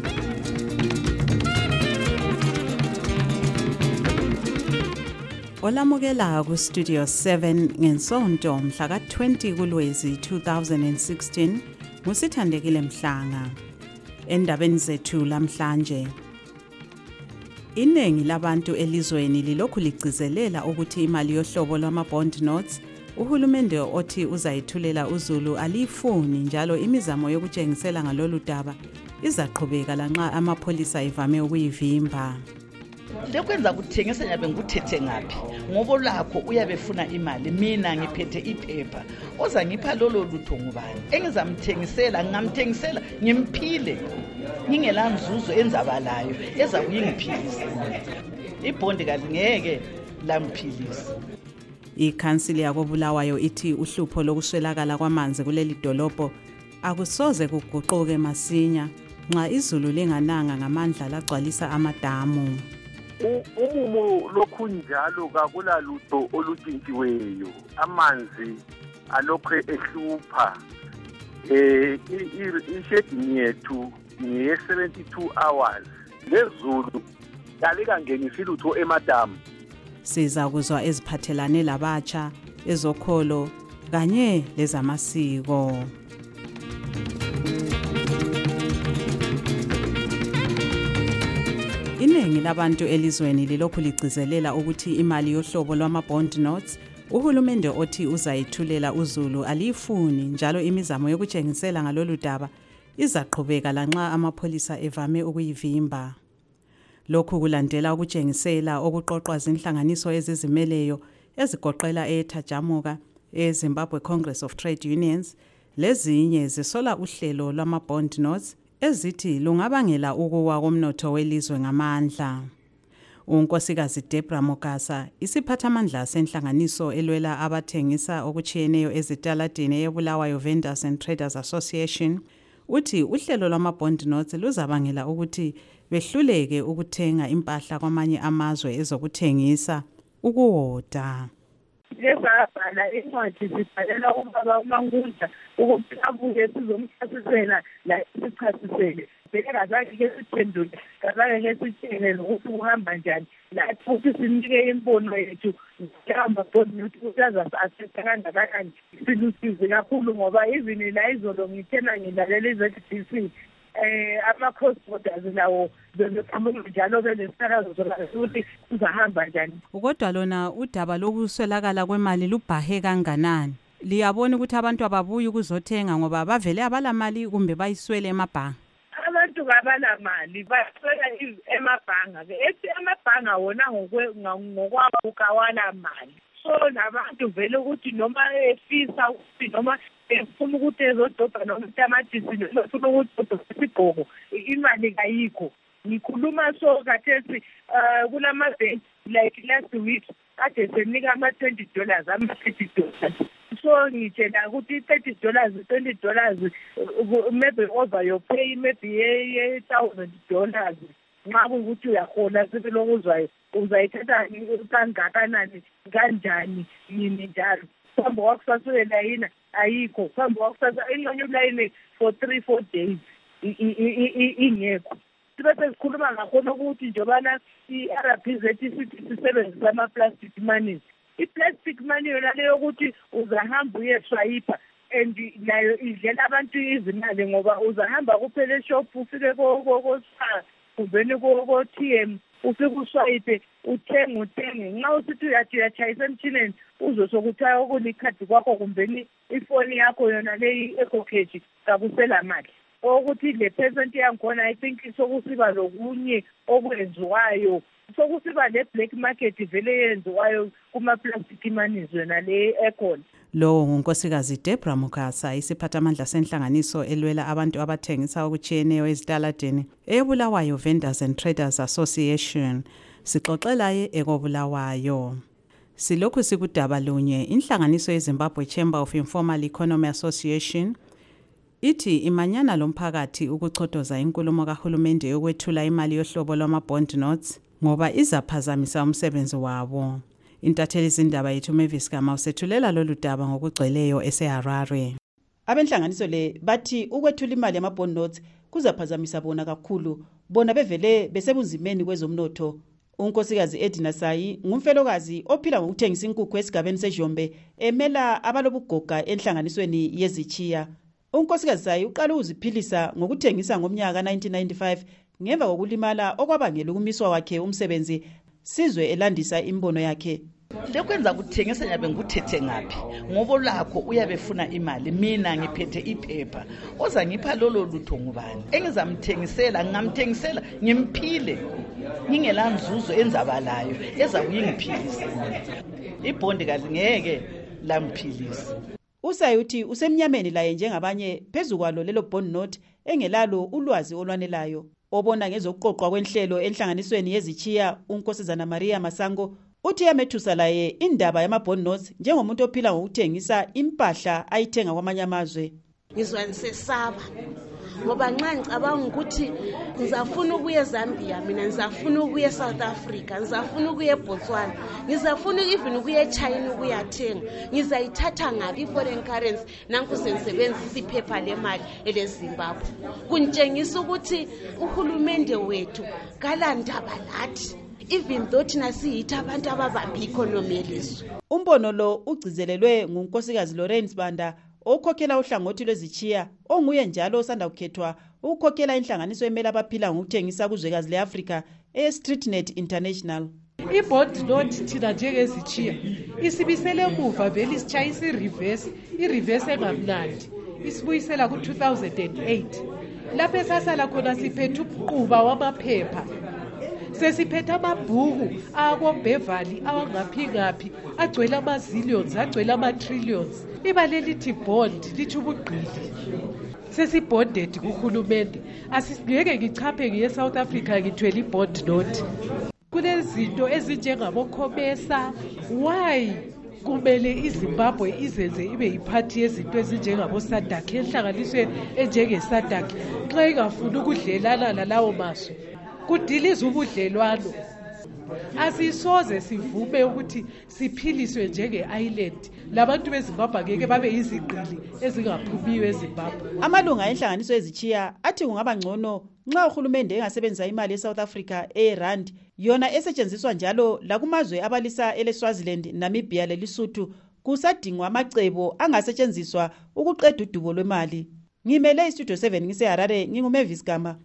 Olamukela ku-Studio 7 ngensonto mhla ka-20 kuLwezi 2016 nguSithandekile Mhlanga. Endabeni zethu lamhlanje, iningi labantu elizweni lilokhu ligcizelela ukuthi imali yohlobo lwama-bond notes uhulumende othi uzayithulela uZulu alifuni, njalo imizamo yokutshengisela ngalolu daba izaqhubeka lanxa amapholisa evame ukuyivimba. Lekwenza kuthengisa nyabe nguthethe ngaphi ngoba lakho uyabefuna imali, mina ngiphethe iphepha oza ngipha lolo lutho ngubani engizamthengisela, ngamthengisela ngimphile ngingela nzuzo enzabalayo eza kuyingiphilisa. Ibhondi kalingeke lamphilisa. Ikhansili yakobulawayo ithi uhlupho lokuswelakala kwamanzi kuleli dolobho akusoze kuguquke masinya nxa izulu lingananga ngamandla lagcwalisa amadamu. Umumo lokhu njalo kakulalutho olutshintshiweyo, amanzi alokho ehlupha. Ishedini yethu ngiye 72 hours lezulu alikangeni silutho emadamu. Siza kuzwa eziphathelane labatsha, ezokholo kanye lezamasiko. Iningi labantu elizweni lilokhu ligcizelela ukuthi imali yohlobo lwama-bond notes uhulumende othi uzayithulela uZulu alifuni, njalo imizamo yokutshengisela ngalolu daba izaqhubeka lanxa amapholisa evame ukuyivimba. Lokhu kulandela ukutshengisela okuqoqwa zinhlanganiso ezizimeleyo ezigoqela eThajamuka, eZimbabwe Congress of Trade Unions, lezinye zisola uhlelo lwama-bond notes ezithi lungabangela ukuwa komnotho welizwe ngamandla. uNkosikazi Debra Mokasa, isiphathamandla senhlanganiso elwela abathengisa okuchiyeneyo ezitaladini eBulawayo Vendors and Traders Association, uthi uhlelo lwama-bond notes luzabangela ukuthi behluleke ukuthenga impahla kwamanye amazwe ezokuthengisa ukuwoda. Ngezabhala incwadi zibhalela ubaba uMangudla ukuthi abuye sizomchasisela la sichasisele. Bekazake siphendule, kazake sitshele ukuthi uhamba njani. La futhi sinike imbono yethu ngihamba bona ukuthi asetha kangakanani. Silusize kakhulu ngoba even la izolo ngithena ngilalela iZDC ama-cross borders lawo bebekhuluma njalo belesithakazo sokuthi kuzahamba njani. Kodwa lona udaba lokuswelakala kwemali lubhahe kanganani? Liyabona ukuthi abantu ababuyi ukuzothenga ngoba bavele abalamali kumbe bayiswele emabhanga? Abantu kabalamali baswela emabhanga. Ethi amabhanga wona ngokwawo kawala mali. So nabantu vele ukuthi noma efisa ukuthi noma efuna ukuthi ezodobha noma utamatisi noma efuna ukuthi isigqoko imali kayikho. Ngikhuluma so kathesi kulamabhenki like last week kade senika ama$20 ama$30. So ngitshela ukuthi $30 $20 maybe over your pay maybe $1,000 nxa ukuthi uyahola sebelokuzwayo uzayithatha kangakanani kanjani yini njalo. Phambi kwakusasulela yina ayikho, phambi kwakusasa ingxenye ulayini for 3-4 days ingekho. Sibe sikhuluma ngakhona ukuthi njobana i-RPZ isithi sisebenzisa ama-plastic money. I-plastic money yona leyo ukuthi uzahamba uyeswayipa and nayo idlela abantu izimali ngoba uzahamba kuphela eshop ufike kumbeni ko-TM ufike uswayipe uthenge nxa usithi uyatshayisa emtshineni uzosokuthi okulikhadi kwakho kumbe ifoni yakho yona leyi ekhokeji kakusela mali okuthi le percent yangikhona I think sokusiba lokunye okwenziwayo sokusiba le black market vele yenziwayo kuma-plastic monies yona le ekhona. Lo ngunkosikazi Deborah Mukasa isiphathamandla senhlanganiso elwela abantu abathengisa okutshiyeneyo ezitaladeni eBulawayo Vendors and Traders Association. Sixoxelaye ekobulawayo. Silokhu sikudaba lunye inhlanganiso yeZimbabwe Chamber of Informal Economy Association ithi imanyana lomphakathi ukuchotoza inkulumo kahulumende yokwethula imali yohlobo lwama-bond notes ngoba izaphazamisa umsebenzi wabo. Intatheli izindaba yethu Mavis Gama usethulela lolu daba ngokugcweleyo eseHarare. Abenhlanganiso le bathi ukwethula imali yama-bond notes kuzaphazamisa bona kakhulu bona bevele besebunzimeni kwezomnotho. Unkosikazi Edna Sayi ngumfelokazi ophila ngokuthengisa inkukhu esigabeni seJombe emela abalobugoga enhlanganisweni yezichiya. Unkosikazi Sayi uqala uziphilisa ngokuthengisa ngomnyaka 1995 ngemva kokulimala okwabangela ukumiswa wakhe umsebenzi sizwe elandisa imbono yakhe. Lekwenza kuthengisa nyabe nguthethe ngaphi ngoba lakho uyabefuna imali mina ngiphethe iphepha ozangipha lolo lutho ngubani engizamthengisela ngamthengisela ngimphile ngingela nzuzo enzabalayo ezakuyingiphilisa ibhondi kalingeke lamphilisa. Usayi uthi usemnyameni laye njengabanye phezukwalo lelo bond note engelalo ulwazi olwanelayo obona ngezokuqoqwa kwenhlelo enhlanganisweni yezichiya unkosazana Maria Masango uthi yamethusa laye indaba yama-bond notes njengomuntu ophila ngokuthengisa impahla ayithenga kwamanye amazwe. Ngizwa ngisesaba ngoba nxa ngicabanga ukuthi ngizafuna ukuya eZambia mina ngizafuna ukuya eSouth Africa ngizafuna ukuya eBotswana ngizafuna even ukuya eChina ukuyathenga ngizayithatha ngaphi i-foreign currency nanku sengisebenzisa iphepha lemali eleZimbabwe kuntshengisa ukuthi uhulumende wethu kalandaba lathi even though thina siyithi abantu ababambe i-economy yelizwe. Umbono lo ugcizelelwe ngunkosikazi Lawrence Banda okhokhela uhlangothi lwezichiya onguye njalo osanda kukhethwa ukukhokhela inhlanganiso emela abaphila ngokuthengisa kuzwekazi leAfrica eStreetnet International. I-bond note thina njengezichiya isibisele emuva vele isichayisa i-reverse engamnandi isibuyisela ku-2008 lapho esasala khona siphethe ubuquba wamaphepha sesiphethe amabhuku akoBeverly awangaphi agcwele ama-zillions agcwele ama-trillions. Ibale lithi bond lithi ubugqili sesibonded kuhulumende asingeke ngichaphe ngiye eSouth Africa ngithwele i-bond note. Kunezinto ezinjengabokhomesa why kumele iZimbabwe izenze ibe yiphathi yezinto ezinjengabo-SADC enhlanganisweni enjenge-SADC xa ingafuni ukudlelana nalawo mazwe kudiliza ubudlelwano. Asisoze sivume ukuthi siphiliswe njenge-island labantu beZimbabwe ngeke babe yizigqili ezingaphumiyo eZimbabwe. Amalunga enhlanganiso ezichiya athi kungaba ngcono nxa uhulumende engasebenzisa imali eSouth Africa eRand yona esetshenziswa njalo lakumazwe abalisa eleSwaziland, Namibia leLesotho kusadingwa amacebo angasetshenziswa ukuqeda udubo lwemali. Ngimele iStudio 7 ngiseHarare nginguMavis Gama.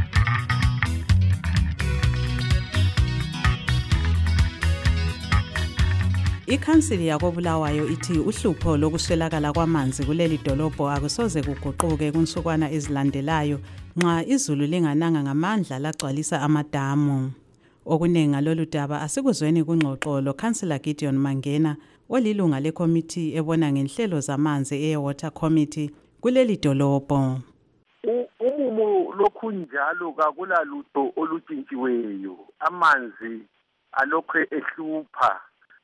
Ikhansili yakoBulawayo ithi uhlupho lokuswelakala kwamanzi kuleli dolobho akusoze kuguquke kunsukwana ezilandelayo nxa izulu lingananga ngamandla lagcwalisa amadamu. Okuningi ngalolu daba asikuzweni kungxoxo loKhansila Gideon Mangena olilunga lekomiti ebona ngenhlelo zamanzi eWater Committee kuleli dolobho. Umumo lokhu njalo kakulalutho olutshintshiweyo amanzi alokho ehlupha.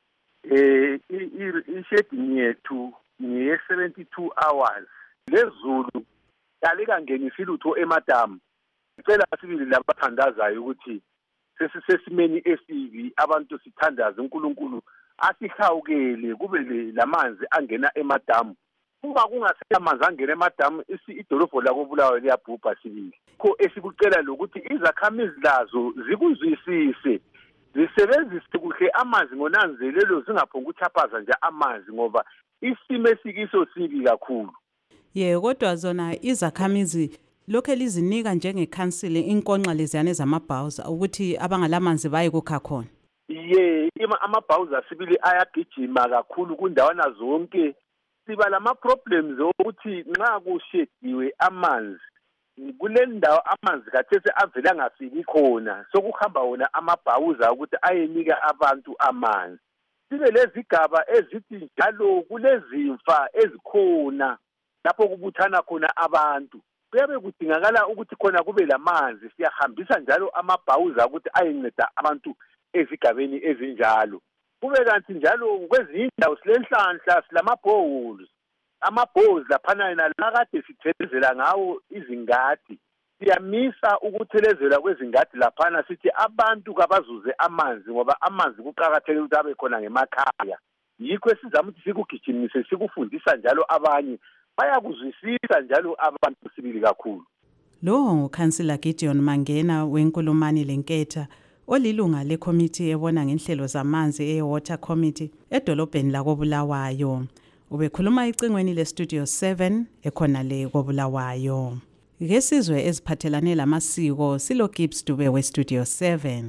I-schedule yethu ngiye-72 hours lezulu alikangeni lutho emadamu. Icela sibili labathandazayo ukuthi sesisesimeni esibi abantu sithandaze uNkulunkulu asihawukele kube lamanzi angena emadamu. Uma kungasenamanzi angena emadamu idolobho lakoBulawayo liyabhubha sibili. Kho esikucela lokuthi izakhamizi lazo zikuzwisise zisebenzise kuhle amanzi ngonanzelelo zingaphonga ukuthaphaza nje amanzi ngoba isimo esikiso sibi kakhulu. Kodwa zona izakhamizi lokho elizinika njengekhansili inkonxa leziyane zamabhawuza ukuthi abangalamanzi baye kukha khona. amabhawuzi asibili ayagijima kakhulu kundawana zonke. Siba lama-problems okuthi nxa kushediwe amanzi, kule ndawo amanzi kathesi avela ngafiki khona, sokuhamba wona amabhawuza ukuthi ayenika abantu amanzi. Sibe lezigaba ezithi njalo kulezimfa ezikhona lapho kubuthana khona abantu. Kuyabe kudingakala ukuthi khona kube lamanzi, siyahambisa njalo amabhawuza ukuthi ayenceda abantu ezigabeni ezinjalo. Kube kanti njalo kwezinye indawo silenhlanhla silama-boreholes. Ama-boreholes laphana yena lakade sithelezela ngawo izingadi. Siyamisa ukuthelezela kwezingadi laphana sithi abantu kabazuze amanzi ngoba amanzi kuqakathekile ukuthi abe khona ngemakhaya. Yikho esizama ukuthi sikugijimise sikufundisa njalo abanye bayakuzwisisa njalo abantu sibili kakhulu. Lo ngukhansila Gideon Mangena wenkulumani lenketha olilunga lekomiti ebona ngenhlelo zamanzi e-Water Committee edolobheni lakoBulawayo. Ubekhuluma icingweni le-Studio 7 ekhona le koBulawayo. Ngesizwe eziphathelane lamasiko silo Gibbs Dube we-Studio 7.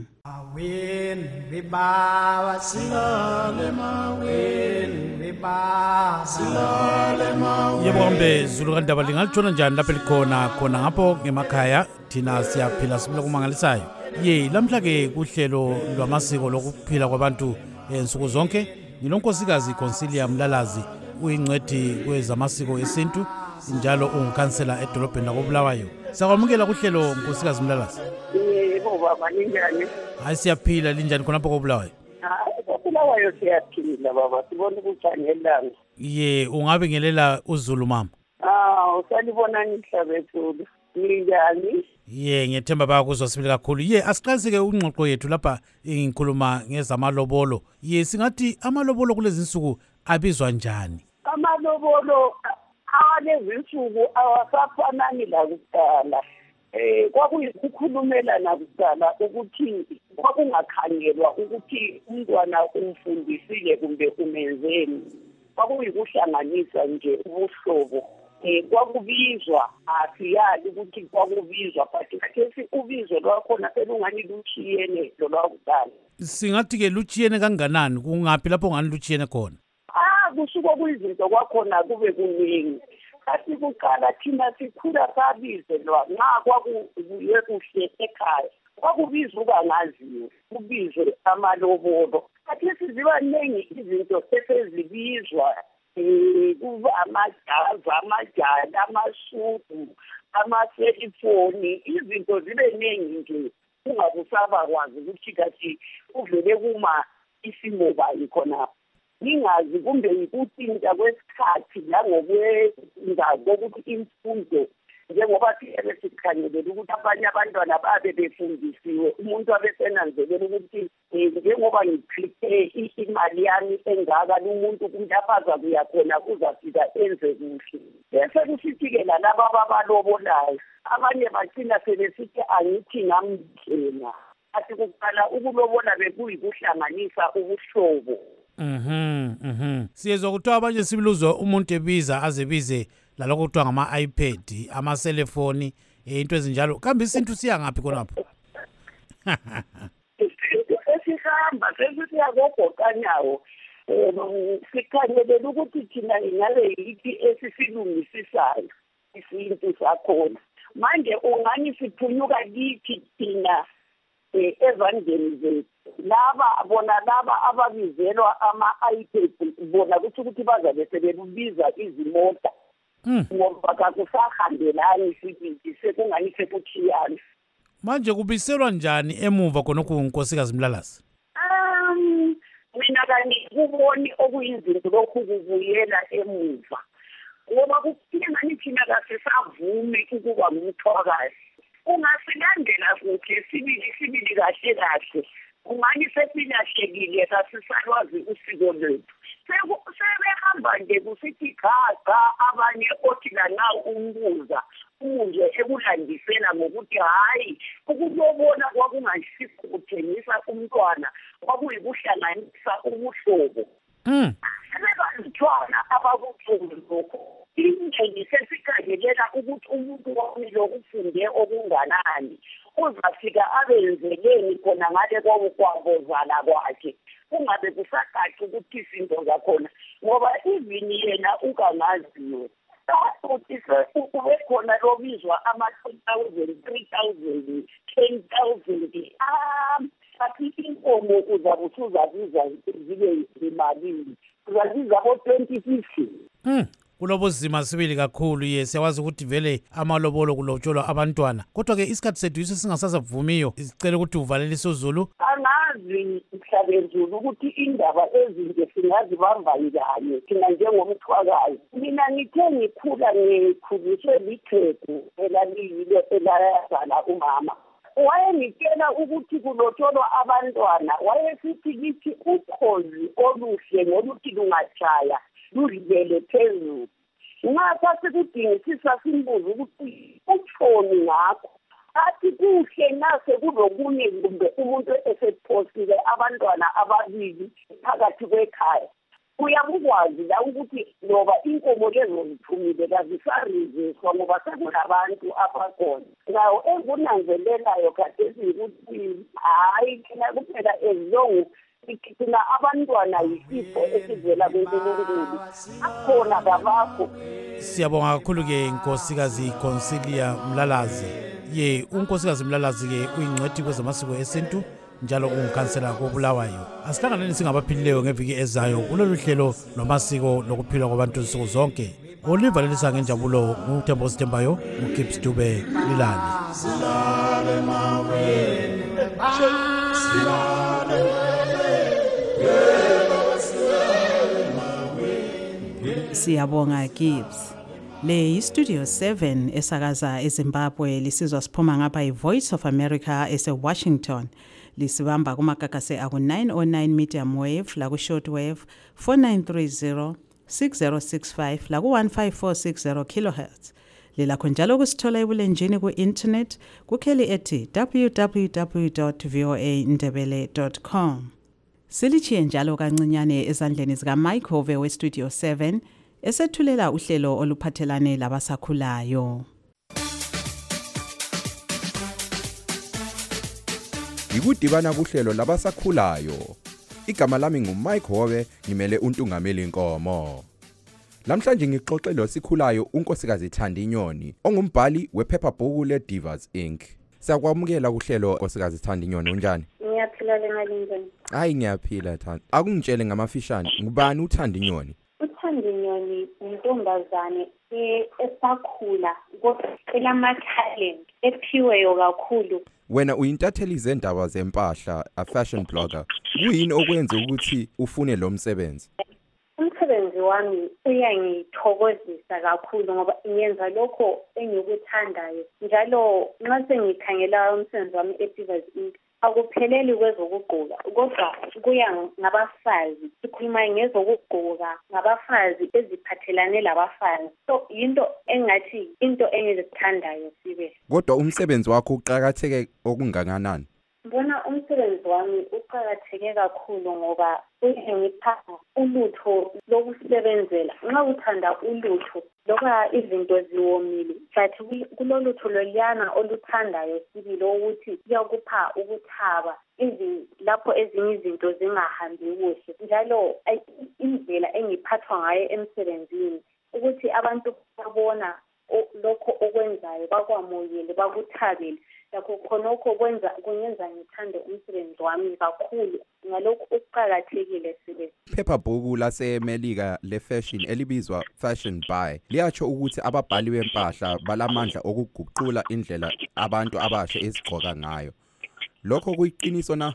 Yebo kambe Zulu kandaba lingalithola njani lapho likhona ngapho ngemakhaya thina siyaphila sibile kumangalisayo. Lamhla ke kuhlelo lwamasiko lokuphila kwabantu ensuku zonke ngilonkosikazi Consilia Mlalazi uyingcwethi kwezamasiko esintu njalo ungukhansela edolobheni lakoBulawayo. Sakwamukela kuhlelo nkosikazi Mlalazi. Yebo baba linjani? Hayi siyaphila linjani khonapho koBulawayo? koBulawayo siyaphila baba sibona ukujangelana. Ungabe ngelela uZulu mama? Usalibona nihlabethulu. Linjani? Ngiyethemba bayakuzwa sibili kakhulu. Asiqaliseke ungxoxo yethu lapha ngikhuluma ngezamalobolo. Singathi amalobolo kulezi insuku abizwa njani? Amalobolo awalezi insuku awasafanani lakuqala. Kwakuyikukhulumelana kuqala ukuthi kwakungakhangelwa ukuthi umntwana umfundisile kumbe umenzeni. Kwakuyikuhlanganisa nje ubuhlobo. Kwakubizwa asiyazi ukuthi kwakubizwa but khathesi ubizo lwakhona selungani luchiyene lolwakuqala. Singathi ke luchiyene kanganani? Kungaphi lapho ngani luchiyene khona? Kusuka kuyizinto kwakhona kube kuningi. Kathi kuqala thina sikhula sabizelwa nxa kwakubuye kuhle ekhaya. Kwakubizwa ukangaziwe kubizwe amalobolo. Khathesi ziba ningi izinto esezibizwa. Kuba amajazi, amajali, amasudu, amaselifoni, izinto zibe ningi nje ungabusaba kwazi ukuthi kathi uvele kuma isimo bayi khona. Ningazi kumbe yikutinta kwesikhathi langokwenza kokuthi imfundo njengoba siyabe sikhangelele ukuthi abanye abantwana babe befundisiwe umuntu abesenanzelela ukuthi njengoba ngikhiphe imali yami engaka umuntu kumntafaza kuyakhona kuzafika enze kuhle. Bese kusithi-ke lalaba ababalobolayo abanye bagcina sebesithi angithi ngamdlena. Athi kuqala ukulobola bekuyikuhlanganisa ubuhlobo. Siyezwa kuthiwa abanye sibiluzwa umuntu ebiza azebize lalokho kuthiwa ngama-iPad, amaselefoni, into ezinjalo. Kambe isintu siya ngaphi khonapho? Esihamba sesiyakogoqanyawo sikhanyelela ukuthi thina ingabe yithi esisilungisisayo isintu sakhona. Manje ungani siphunyuka kithi thina ezandleni zethu. Laba ababizelwa ama-iPad bona ukuthi bazabe sebebiza izimota. Ngoba kakusahambelani sibizi sekungani sekuchiyana. Manje kubiselwa njani emuva khonokho nkosikazi Mlalazi? Mina kuboni okuyizinto lokhu kubuyela emuva. Ngoba kuphila ngani thina kasisavume ukuba ngumthwakazi. Ungasilandela kuhle sibili kahle. Ungani sesilahlekile kasisalwazi usiko lwethu. Sebehamba nje kusithi gaga abanye othi lana umbuza umuzwe ekulandisela ngokuthi hayi ukubona kwakungayisikho kuthengisa umntwana kwakuyikuhlanganisa ubuhlobo. Sebazithwana abakuthunga lokho. Injeni sesikhangelela ukuthi umuntu wami lokufunde okunganani. uzafika abenzeleni khona ngale kokukwabozala kwakhe kungabe kusagaci ukuthi izinto zakhona ngoba even yena ukangaziwe ukuthi kube khona lobizwa ama-2,000 3,000 10,000 bathi inkomo uzabe usuzabiza zibe zimalini uzabiza bo-2050 kulobuzima sibili kakhulu ye siyawazi ukuthi vele amalobolo kulotsholwa abantwana kodwa ke isikhathi sethu yiso singasasavumiyo sicela ukuthi uvalelise uzulu angazi mhlabenzulu ukuthi indaba ezinje singazibamba njani thina njengomthwakazi mina ngithe ngikhula ngikhuliswe lithegu elaliyilo elayazala umama wayengitshela ukuthi kulotsholwa abantwana wayesithi kithi ukhozi oluhle ngoluthi lungatshaya ludlele phezulu nxa sasikudingisisa simbuza ukuthi utshoni ngakho athi kuhle nase kulokunye kumbe umuntu esephosile abantwana ababili phakathi kwekhaya uyakwazi la ukuthi ngoba inkomo lezo ziphumile kazisariziswa ngoba sekunabantu abakhona ngawo engunanzelelayo khathesi ukuthi hayi thina kuphela ezilongu thina abantwana yisipho esivela kuNkulunkulu akhona kabakho. Siyabonga kakhulu-ke inkosikazi Consilia Mlalazi. Ye unkosikazi Mlalazi-ke uyingcwethi kwezamasiko esintu njalo ungukhansela koBulawayo. Asihlanganeni singabaphilileyo ngeviki ezayo kulolu hlelo lwamasiko lokuphila kwabantu nsuku zonke. Olivalelisa ngenjabulo nguTembo Sitembayo, uKips Dube Lilani. Siyabonga Gibbs. Le iStudio 7 esakaza eZimbabwe lisizwa siphuma ngapha iVoice of America eseWashington. Lisibamba kumakakase aku 909 medium wave la ku short wave 4930 6065 la ku 15460 kilohertz. Lilakho njalo kusithola ebulenjini ku internet kukheli ethi www.voandebele.com. Silichiye njalo kancinyane ezandleni zika Mike Hove weStudio 7 esethulela uhlelo oluphathelane labasakhulayo. Ikudibana kuhlelo labasakhulayo. Igama lami nguMike Hove, ngimele uNtungameli Nkomo. Lamhlanje ngixoxe lo sikhulayo unkosikazi Thandinyoni, ongumbhali wephephabhuku leDivas Inc. Siyakwamukela kuhlelo nkosikazi Thandinyoni, unjani? Ngiyaphila lengalinjani? Hayi ngiyaphila Thandi. Akungitshele ngamafishane, ngubani uThandinyoni? uThandinyoni intombazane esakhula kodwa elama-talent ephiweyo kakhulu. Wena uyintatheli zendaba zempahla, a fashion blogger. Kuyini okwenza ukuthi ufune lo msebenzi? Umsebenzi wami uyangithokozisa kakhulu ngoba ngiyenza lokho engikuthandayo. Njalo nxa sengikhangela umsebenzi wami eDivas Inc. akupheleli kwezokugqoka kodwa kuya ngabafazi. Sikhuluma ngezokugqoka ngabafazi eziphathelane labafazi. So yinto engathi into engizithandayo sibe. Kodwa umsebenzi wakho uqhakatheke okungakanani? Mbona umsebenzi wami uqhakatheke kakhulu ngoba uyangipha ulutho lokusebenzela. Nxa uthanda ulutho loba izinto ziwomile but kulolutho loliyana oluthandayo sibili ukuthi kuyakupha ukuthaba lapho ezinye izinto zingahambi kuhle. Njalo indlela engiphathwa ngayo emsebenzini ukuthi abantu babona lokho okwenzayo bakwamukele bakuthabele. Lakho khonokho kunyenza ngithande umsebenzi wami kakhulu ngalokho ukuqhakathekile sibe. Phephabhuku laseMelika le-fashion elibizwa Fashion Buy liyatsho ukuthi ababhali bempahla balamandla okuguqula indlela abantu abasha ezigqoka ngayo. Lokho kuyiqiniso na?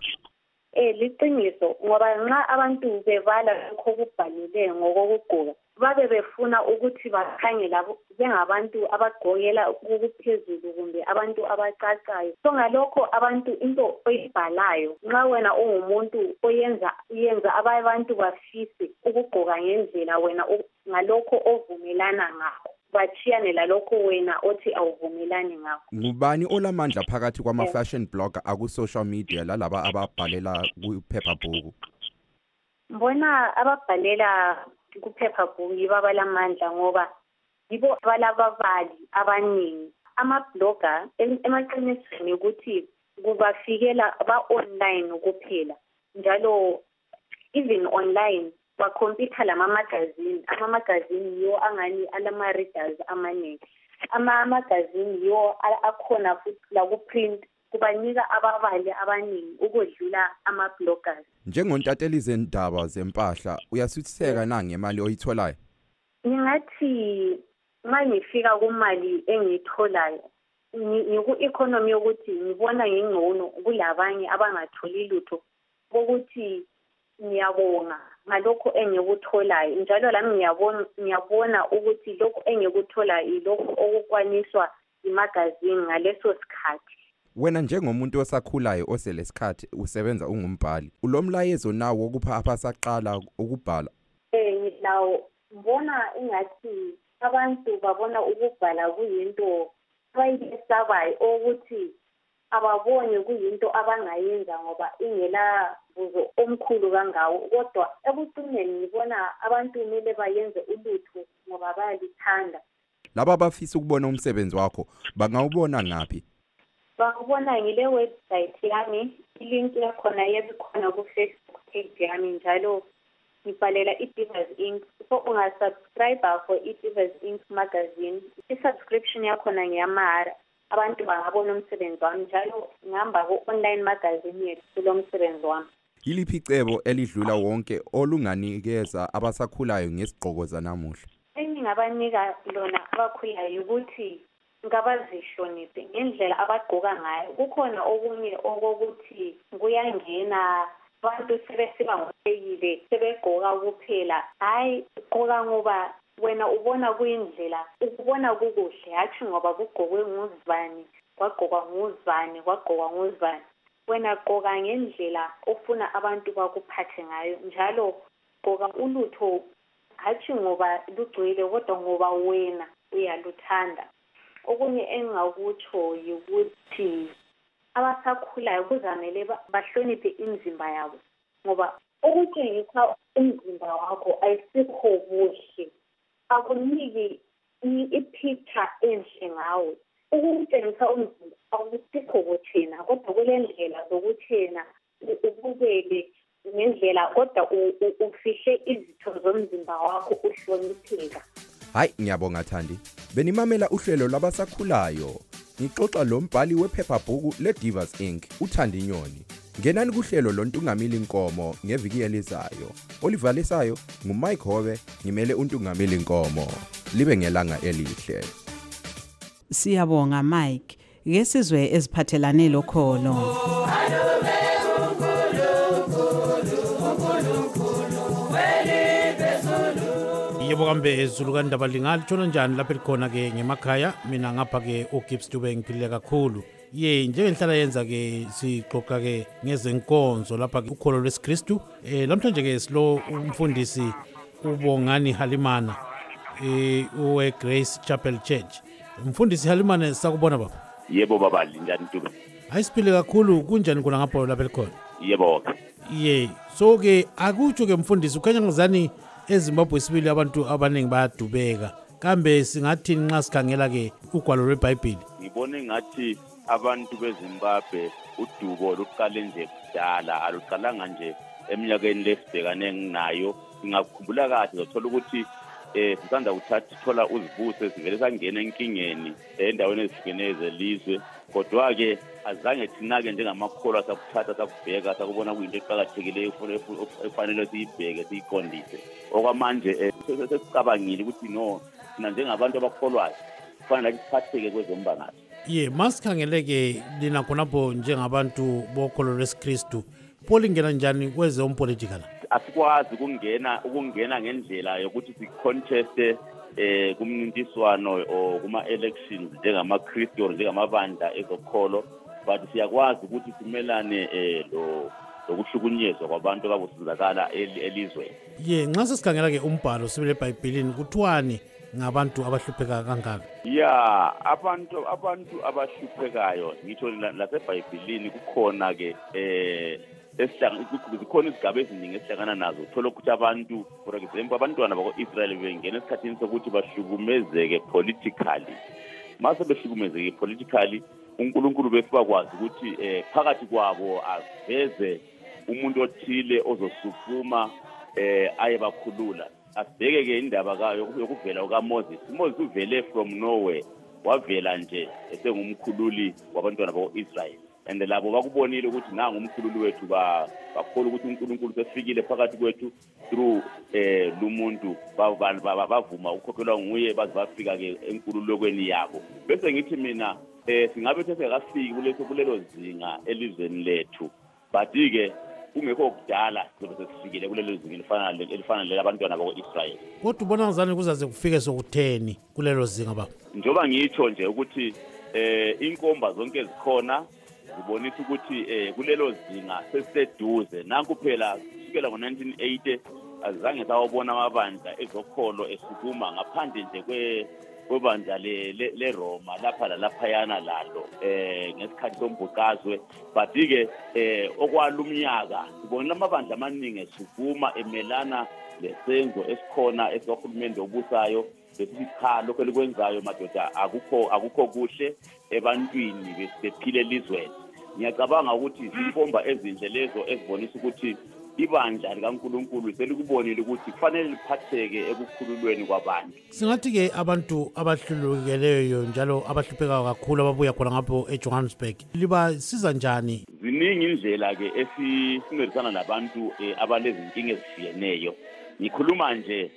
Liqiniso ngoba nxa abantu bebala lokho kubhalile ngokugqoka babe befuna ukuthi bakhangela njengabantu abagqokela ukuphezulu kumbe abantu abacacayo. So ngalokho abantu into oyibhalayo nxa wena ungumuntu uyenza abantu bafise ukugqoka ngendlela wena ngalokho ovumelana ngakho bachiyane lalokho wena othi awuvumelani ngakho. Ngubani olamandla phakathi kwama-fashion blogger aku-social media lalaba ababhalela kuphephabhuku? Mbona ababhalela kuphephabhuku yibo abalamandla ngoba yibo abalababali abaningi ama-blogger emaqinisweni ukuthi kubafikela ba-online kuphela njalo even online bakhompyutha lama-magazine. Ama-magazine yiwo angani alama-readers amaningi. Ama-magazine yiwo akhona futhi la ku-print kubanika ababali abaningi ukodlula ama-bloggers. Njengontateli zendaba zempahla uyasuthiseka na ngemali oyitholayo? Ngingathi uma ngifika kumali engiyitholayo ngiku-economy yokuthi ngibona ngingcono kulabanye abangatholi lutho ukuthi ngiyabonga ngalokho engikutholayo njalo lami ngiyabona ukuthi lokho engikutholayo yilokho okukwaniswa imagazini ngaleso sikhathi. Wena njengomuntu osakhulayo oselesikhathi usebenza ungumbhali ulomlayezo nawo wokupha abasaqala ukubhala? Ngilawo mbona ingathi abantu babona ukubhala kuyinto abayisabayo ukuthi ababone kuyinto abangayenza ngoba ingela buzo omkhulu kangawo kodwa ebucingeni ngibona abantu kumele bayenze ulutho ngoba bayalithanda. Laba bafisa ukubona umsebenzi wakho bangawubona ngaphi? Bangabona ngile website yami, ilink yakhona yebikhona ku-Facebook page yami njalo ngibhalela iDivas Inc. So ungasubscribe for iDivas Inc. magazine. I-subscription yakhona ngiyamahara. Abantu bangabona umsebenzi wami njalo ngihamba ku-online magazine yethu kulo msebenzi wami. Yiliphi icebo elidlula wonke olunganikeza abasakhulayo ngesigqoko zanamuhla? Engingabanika lona abakhulayo ukuthi ngabazishonise ngendlela abagqoka ngayo. Kukhona okunye okokuthi kuyangena abantu sebesiba ngohlekile sebegqoka kuphela. Hayi gqoka ngoba wena ubona kuyindlela ukubona kukuhle hathi ngoba kugqokwe nguzibani kwagqoka nguzibani kwagqoka nguzibani. Wena gqoka ngendlela ofuna abantu bakuphathe ngayo njalo gqoka ulutho hathi ngoba lugcwele kodwa ngoba wena uyaluthanda. Okunye engingakutsho ukuthi abasakhulayo kuzamele bahloniphe imizimba yabo ngoba ukutshengisa umzimba wakho ayisikho kuhle, akuniki ipicture enhle ngawe. Ukutshengisa umzimba akusikho kuthina kodwa kule ndlela zokuthina ubukele ngendlela kodwa ufihle izitho zomzimba wakho uhlonipheka. Hayi ngiyabonga Thandi. Benimamela uhlelo labasakhulayo. Ngixoxa lo mbhali wephephabhuku leDivas Inc. uThandi Nyoni. Ngenani kuhlelo loNtungamili Nkomo ngeviki elizayo. Olivalisayo nguMike Hobe, ngimele uNtungamili Nkomo. Libe ngelanga elihle. Siyabonga Mike. Ngesizwe eziphathelane lokholo. Yebo kambe ezulu kandaba lingatshona njani lapha likhona ke ngemakhaya mina ngapha ke uGibbs Dube ngiphile kakhulu. Njengenhlala yenza ke sixoxa ke ngezenkonzo lapha ke ukholo lwesikristu. Namhlanje ke silo umfundisi uBongani Halimana uwe Grace Chapel Church. Mfundisi Halimana sakubona baba. Yebo baba linjani Dube? Ayisiphile kakhulu kunjani khona ngapha lapha likhona? Yebo. So ke akutsho ke mfundisi ukhanya ngizani eZimbabwe sibili abantu abaningi bayadubeka kambe singathi nxa sikhangela ke ugwalo lweBhayibheli ngibone ngathi abantu beZimbabwe udubo luqale nje kudala aluqalanga nje eminyakeni lesibhekane nginayo ngakhumbula kahle ngothola ukuthi sisanda thola uzibuse sivele sangena enkingeni endaweni ezihlukeneyo zelizwe kodwa ke azange thina-ke njengamakholwa sakuthatha sakubheka sakubona kuyinto eqakathekileyo efanele siyibheke siyiqondise okwamanje sesicabangile ukuthi no thina njengabantu abakholwayo kufanele lathi siphatheke kwezombangazwe. Masikhangeleke lina khonapho njengabantu bokholo lwesikristu polingena njani kwezompolitical? Asikwazi ukungena ngendlela yokuthi siconteste kumncintiswano o kuma-elections njengamakristu or njengamabandla ezokholo but siyakwazi ukuthi simelane lokuhlukunyezwa kwabantu abakusizakala elizweni. Nxa sesikhangela ke umbhalo sibele eBhayibhelini kuthiwani ngabantu abahlupheka kangaka? Abantu abahluphekayo ngitho laseBhayibhelini kukhona ke zikhona izigaba eziningi esihlangana nazo uthola ukuthi abantu for example abantwana bako-Israyeli bengena esikhathini sokuthi bahlukumezeke politically mase behlukumezeke politically uNkulunkulu befika kwazi ukuthi phakathi kwabo aveze umuntu othile ozosukuma aye bakhulula. Asibheke ke indaba kayo yokuvela kaMoses. Moses uvele from nowhere, wavela nje esengumkhululi wabantwana bakwa-Israyeli. And labo bakubonile ukuthi nangu umkhululi wethu bakholwa ukuthi uNkulunkulu sefikile phakathi kwethu through lumuntu bavuma ukukhokhelwa nguye baze bafika ke enkululekweni yabo. Bese ngithi mina singabe sesingakafiki kulelo zinga elizweni lethu, but ke kungekho kudala sobe sesifikile kulelo zinga elifana lelabantwana bakwa-Israyeli. Kodwa ubona ngazani kuzaze kufike sokutheni kulelo zinga baba? Njoba ngitsho nje ukuthi inkomba zonke zikhona zibonisa ukuthi kulelo zinga sesiseduze. Nanku phela kusukela ngo-1980 azange sawubona amabandla ezokholo esukuma ngaphandle nje kwebandla le-Roma lapha lalaphayana lalo ngesikhathi sombhuqazwe. But-ke okwalumnyaka sibonile amabandla amaningi esukuma emelana lesenzo esikhona esihulumende obusayo besithi cha lokho elikwenzayo madoda akukho kuhle ebantwini bephile elizweni. Ngiyacabanga ukuthi izikhomba ezinhle lezo ezibonisa ukuthi ibandla likaNkulunkulu selikubonile ukuthi kufanele liphatheke ekukhululweni kwabantu. Singathi-ke abantu abahlulukeleyo njalo abahluphekayo kakhulu ababuya khona ngapho eJohannesburg libasiza njani? Ziningi indlela-ke esincedisana nabantu abalezinkinga ezishiyeneyo. Ngikhuluma nje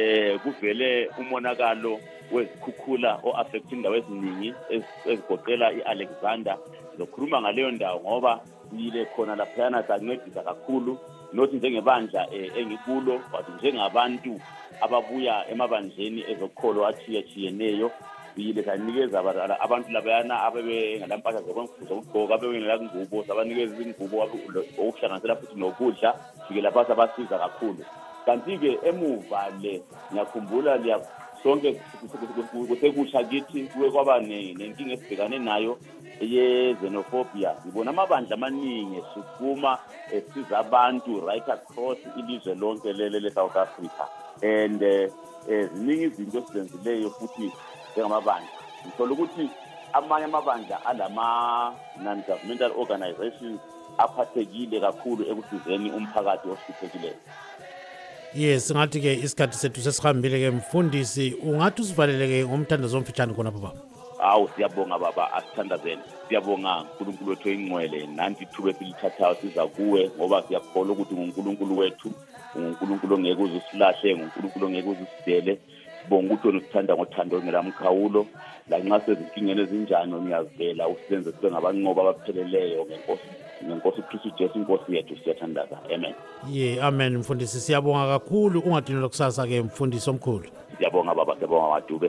kuvele umonakalo wezikhukhula o-affecting indawo eziningi ezigoqela i-Alexander. Zokhuluma ngaleyo ndawo ngoba yile khona laphayana sancedisa kakhulu, nothi njengebandla engikulo but njengabantu ababuya emabandleni ezokholo achiyeneyo yile sanikeza abantu labayana abebengalampahla zokugqoka abebengelangubo sabanikeza izingubo okuhlanganisela futhi nokudla fikela phasi abasiza kakhulu. Kanti-ke emuva le ngiyakhumbula sonke kusekusha kithi kuwe kwaba nenkinga esibhekane nayo ye-xenophobia. Ngibona amabandla amaningi esukuma esiza abantu right across ilizwe lonke le-South Africa. And ziningi izinto esizenzileyo futhi njengamabandla. Ngithola ukuthi amanye amabandla alama-non-governmental organizations aphathekile kakhulu ekusizeni umphakathi ohluphekileyo. Yes, ngathi-ke isikhathi sethu sesihambile-ke mfundisi, ungathi usivalele-ke ngomthandazo omfitshane khona baba? Awu siyabonga baba, asithandazeni. Siyabonga uNkulunkulu wethu oyingcwele, nanti ithuba esilithathayo siza kuwe ngoba siyakholwa ukuthi nguNkulunkulu wethu, nguNkulunkulu ongeke uze usilahle, nguNkulunkulu ongeke uze usidele. Sibonga ukuthi wena usithanda ngothando ongelamkhawulo, lanxa sezinkingeni ezinjani ngiyazivela usizenze sibe ngabanqoba abapheleleyo ngenkosi uKristu Jesu inkosi yethu. Siyathandaza. Amen. Amen mfundisi, siyabonga kakhulu. Ungadinelwa kusasa-ke mfundisi omkhulu. Siyabonga baba, siyabonga Madube.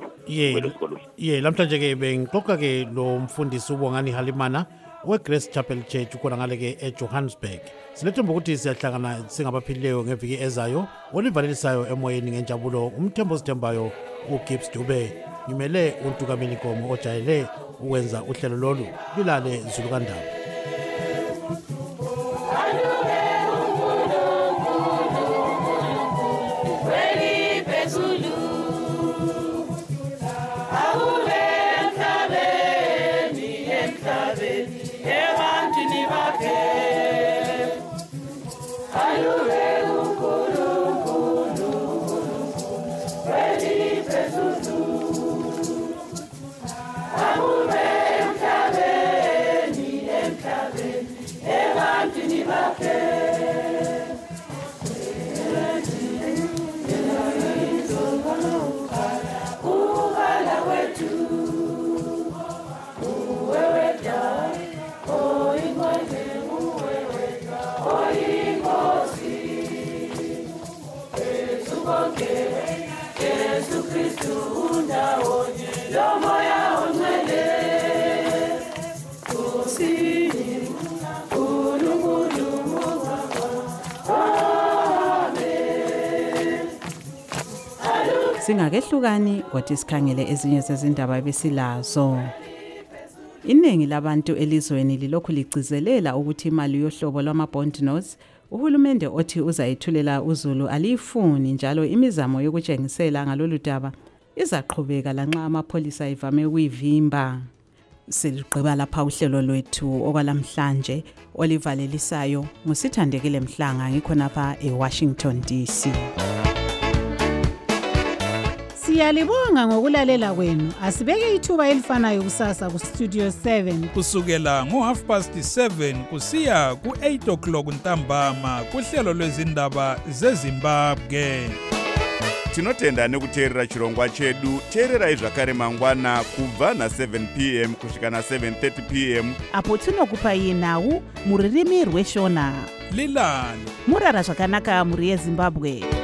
Namhlanje-ke bengixoxa-ke lo mfundisi uBongani Halimana we-Grace Chapel Church khona ngale-ke eJohannesburg. Silethemba ukuthi siyahlangana singabaphilileyo ngeviki ezayo. Olivalelisayo emoyeni ngenjabulo umthembo sithembayo uGibbs Dube. Ngimele uNtukameli Nkomo ojayele ukwenza uhlelo lolu. Lilale Zulu kaNdaba. Singakehlukani kodwa sikhangele ezinye zezindaba ebesilazo. Iningi labantu elizweni lilokhu ligcizelela ukuthi imali yohlobo lwama-bond notes uhulumende othi uzayithulela uZulu alifuni, njalo imizamo yokutshengisela ngalolu daba izaqhubeka lanxa amapholisa ivame ukuyivimba. Siligqiba lapha uhlelo lwethu okwalamhlanje olivalelisayo ngusithandekile Mhlanga ngikhonapha eWashington DC. Siyalibonga ngokulalela kwenu. Asibeke ithuba elifanayo kusasa ku Studio 7 kusukela ngo7:30 kusiya ku8 o'clock ntambama kuhlelo lwezindaba zeZimbabwe. Tinotenda nekuteerera chirongwa chedu. Teererai zvakare mangwana kubva na7 p.m. kusvika na7:30 p.m. apo tinokupai nhau muririmi rweshona. Lilani murara zvakanaka muri yeZimbabwe.